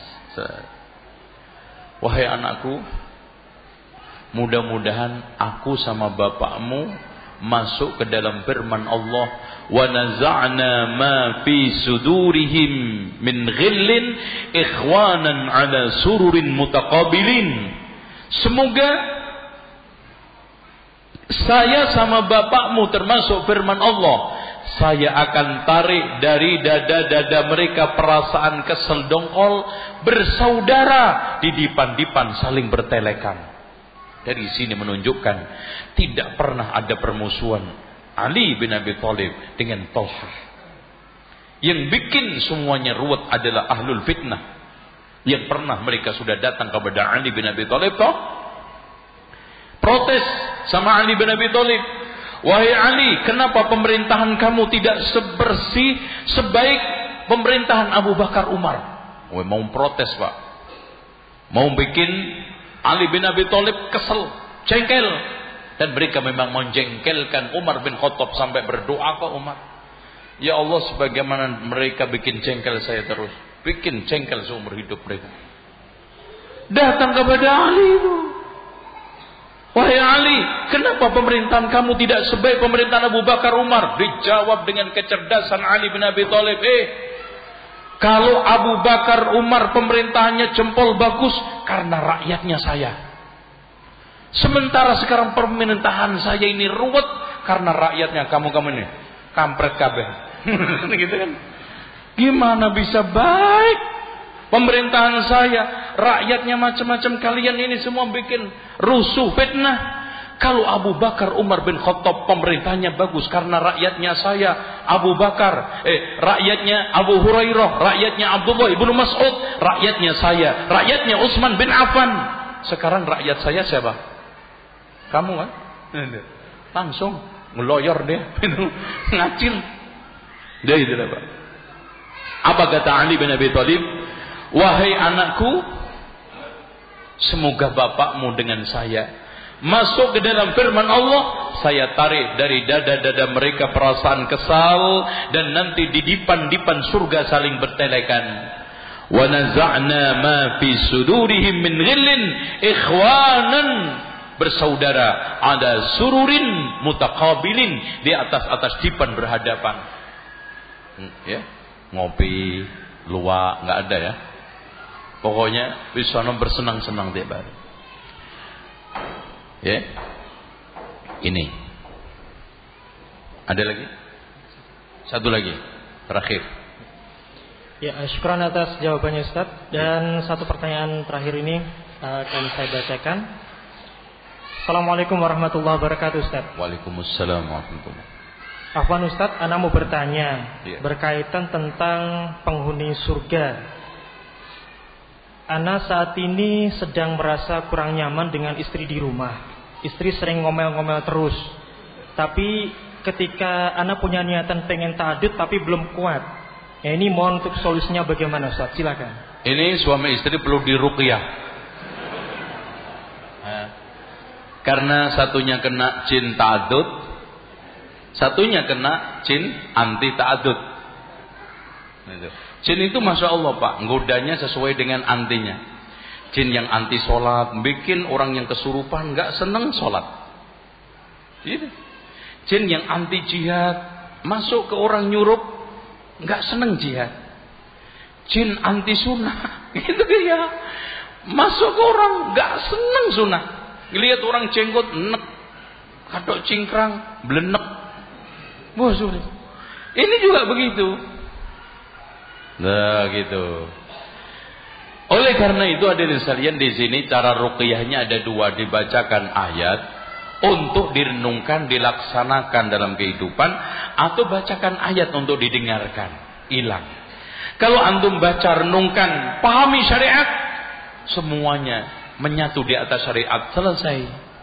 Wahai anakku, mudah-mudahan aku sama bapakmu masuk ke dalam firman Allah, wa naza'na ma fi sudurihim min ghillin ikhwanan ala sururin mutaqabilin. Semoga saya sama bapakmu termasuk firman Allah, saya akan tarik dari dada-dada mereka perasaan kesel dongkol, bersaudara, di dipan-dipan saling bertelekan. Dari sini menunjukkan tidak pernah ada permusuhan Ali bin Abi Thalib dengan Thalhah. Yang bikin semuanya ruwet adalah ahlul fitnah, yang pernah mereka sudah datang kepada Ali bin Abi Thalib protes sama Ali bin Abi Thalib. Wahai Ali, kenapa pemerintahan kamu tidak sebersih sebaik pemerintahan Abu Bakar Umar? Mau protes, Pak. Mau bikin Ali bin Abi Thalib kesel, jengkel. Dan mereka memang menjengkelkan Umar bin Khattab sampai berdoa ke Umar. Ya Allah, sebagaimana mereka bikin jengkel saya terus, bikin jengkel seumur hidup mereka. Datang kepada Ali itu. Wahai Ali, kenapa pemerintahan kamu tidak sebaik pemerintahan Abu Bakar Umar? Dijawab dengan kecerdasan Ali bin Abi Thalib. Kalau Abu Bakar Umar pemerintahannya jempol bagus karena rakyatnya saya. Sementara sekarang pemerintahan saya ini ruwet karena rakyatnya kamu ini. Kampret kabeh. Gitu kan? Gimana bisa baik pemerintahan saya, rakyatnya macam-macam, kalian ini semua bikin rusuh, fitnah. Kalau Abu Bakar Umar bin Khattab pemerintahnya bagus karena rakyatnya saya, Abu Bakar, rakyatnya Abu Hurairah, rakyatnya Abdullah ibnu Mas'ud, rakyatnya saya, rakyatnya Utsman bin Affan. Sekarang rakyat saya siapa? Kamu kan? Langsung ngeloyor dia, ngacil. Dia itu Pak. Apa kata Ali bin Abi Thalib? Wahai anakku, semoga bapakmu dengan saya masuk ke dalam firman Allah, saya tarik dari dada-dada mereka perasaan kesal, dan nanti di dipan-dipan surga saling bertelekan. Wa naza'na ma fi sudurihim min ghillin ikhwanan, bersaudara, ada sururin mutaqabilin, di atas dipan berhadapan. Ya, ngopi, luwak enggak ada ya. Pokoknya bisa bersenang-senang tiap hari. Ya, ini ada lagi, satu lagi terakhir. Ya, syukran atas jawabannya Ustaz. Dan satu pertanyaan terakhir ini akan saya bacakan. Assalamualaikum warahmatullahi wabarakatuh Ustaz. Waalaikumsalam warahmatullahi wabarakatuh. Afwan Ustaz, ana mau bertanya berkaitan tentang penghuni surga. Ana saat ini sedang merasa kurang nyaman dengan istri di rumah. Istri sering ngomel-ngomel terus. Tapi ketika ana punya niatan pengen tahajud tapi belum kuat. Ya, ini mohon untuk solusinya bagaimana Ustaz? Silakan. Ini suami istri perlu diruqyah. Karena satunya kena jin ta'adud, satunya kena jin anti ta'adud. Jin itu Masya Allah Pak, nggodanya sesuai dengan antinya. Jin yang anti sholat, bikin orang yang kesurupan gak seneng sholat. Gitu. Jin yang anti jihad, masuk ke orang nyurup, gak seneng jihad. Jin anti sunnah, gitu ya, masuk ke orang gak seneng sunnah. Ngelihat orang jenggot, nek, katok cingkrang, blenek. Wah sulit. Ini juga begitu. Nah gitu. Oleh karena itu hadirin sekalian, di sini cara ruqyahnya ada dua, dibacakan ayat untuk direnungkan, dilaksanakan dalam kehidupan, atau bacakan ayat untuk didengarkan, hilang. Kalau antum baca, renungkan, pahami syariat, semuanya menyatu di atas syariat, selesai.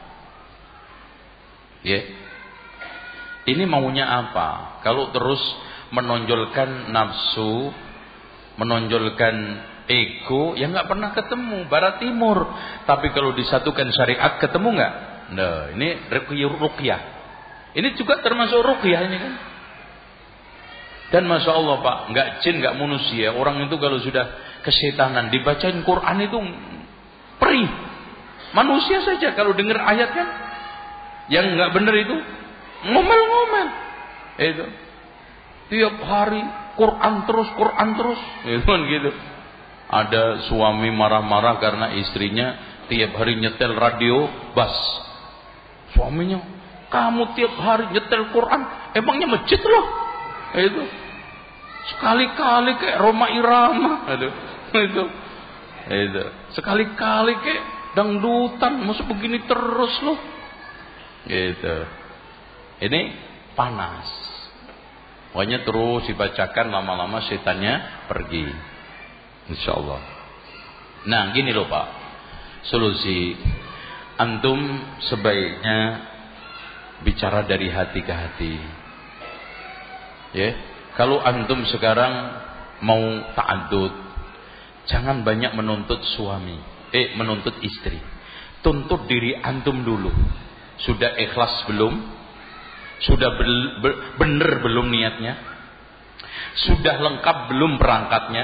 Ya. Ini maunya apa? Kalau terus menonjolkan nafsu, menonjolkan ego, ya nggak pernah ketemu barat timur. Tapi kalau disatukan syariat, ketemu nggak? Nah, ini ruqyah. Ini juga termasuk ruqyah ini kan. Dan Masya Allah Pak, nggak jin, nggak manusia. Orang itu kalau sudah kesetanan, dibacain Quran itu perih. Manusia saja kalau dengar ayat kan, yang nggak benar itu ngomel-ngomel. Itu tiap hari Quran terus, itu kan gitu. Ada suami marah-marah karena istrinya tiap hari nyetel radio bas. Suaminya, kamu tiap hari nyetel Quran, emangnya masjid loh? Itu sekali-kali kayak Roma Irama. Aduh, itu. Sekali-kali kayak dangdutan, masa begini terus loh. Gitu. Ini panas. Pokoknya terus dibacakan, lama-lama setannya pergi. Insyaallah. Nah, gini loh Pak. Solusi antum sebaiknya bicara dari hati ke hati. Ya. Kalau antum sekarang mau ta'addud, jangan banyak menuntut suami, menuntut istri. Tuntut diri antum dulu. Sudah ikhlas belum? Sudah benar belum niatnya? Sudah lengkap belum perangkatnya?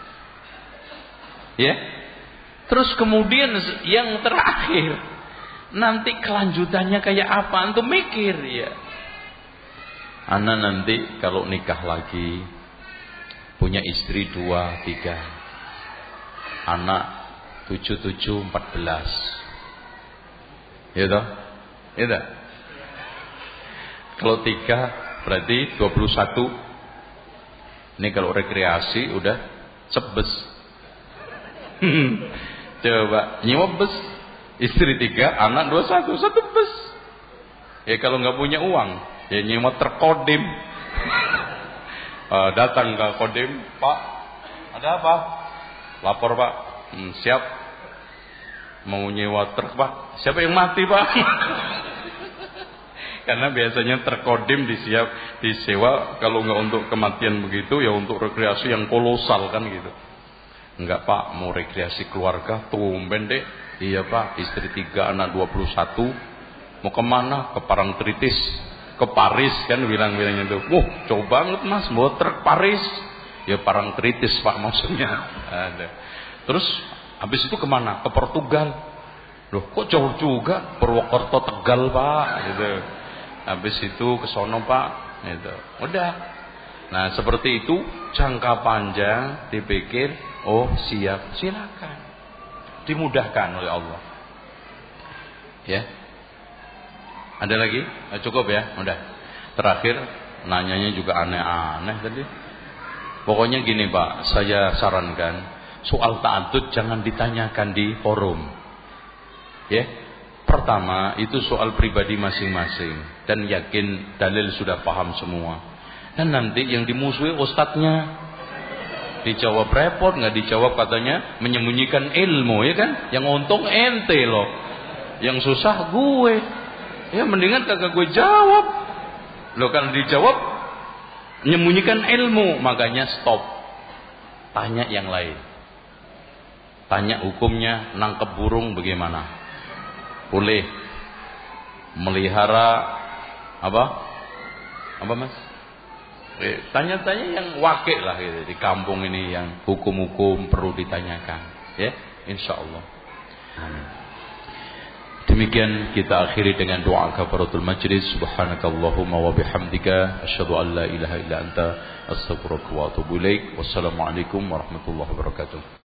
Ya. Terus kemudian yang terakhir, nanti kelanjutannya kayak apa? Antum mikir ya. Ana nanti kalau nikah lagi punya istri 2, 3, anak 7, 14. Ya toh? Ya toh? Kalau 3 berarti 21. Ini kalau rekreasi udah sebes. Coba nyewa bus, istri 3, anak 21, 1 bus. Ya kalau nggak punya uang, ya nyewa terkodim. Datang ke kodim, Pak, ada apa? Lapor Pak. Siap. Mau nyewa truk Pak. Siapa yang mati Pak? Karena biasanya terkodim disewa kalau nggak untuk kematian begitu, ya untuk rekreasi yang kolosal kan gitu. Enggak Pak, mau rekreasi keluarga, tumben deh. Iya Pak, istri 3, anak 21. Mau kemana? Ke Parangtritis, ke Paris kan bilang-bilangnya itu. Coba banget Mas, mau truk Paris. Ya Parangtritis Pak maksudnya. Ada. Terus habis itu kemana? Ke Portugal. Loh kok jauh juga? Purwokerto Tegal Pak. Gitu. Habis itu ke sono Pak. Gitu. Udah. Nah seperti itu, jangka panjang dipikir, oh siap, silakan. Dimudahkan oleh Allah. Ya. Ada lagi? Cukup ya, udah. Terakhir, nanyanya juga aneh-aneh tadi. Pokoknya gini Pak, saya sarankan, soal ta'addud jangan ditanyakan di forum. Ya. Pertama, itu soal pribadi masing-masing. Dan yakin dalil sudah paham semua. Dan nanti yang dimusuhi ustadznya. Dijawab repot, nggak dijawab katanya menyembunyikan ilmu, ya kan? Yang untung ente loh. Yang susah gue. Ya mendingan kagak gue jawab. Loh kalau dijawab menyembunyikan ilmu, makanya stop. Tanya yang lain. Tanya hukumnya nangkep burung bagaimana? Boleh. Melihara apa? Apa Mas? Tanya-tanya yang wakil lah gitu, di kampung ini yang hukum-hukum perlu ditanyakan, ya, insyaallah. Demikian kita akhiri dengan doa kafaratul majlis. Subhanakallahumma wa bihamdika asyhadu an la ilaha illa anta astaghfiruka wa atubu ilaik. Wassalamualaikum warahmatullahi wabarakatuh.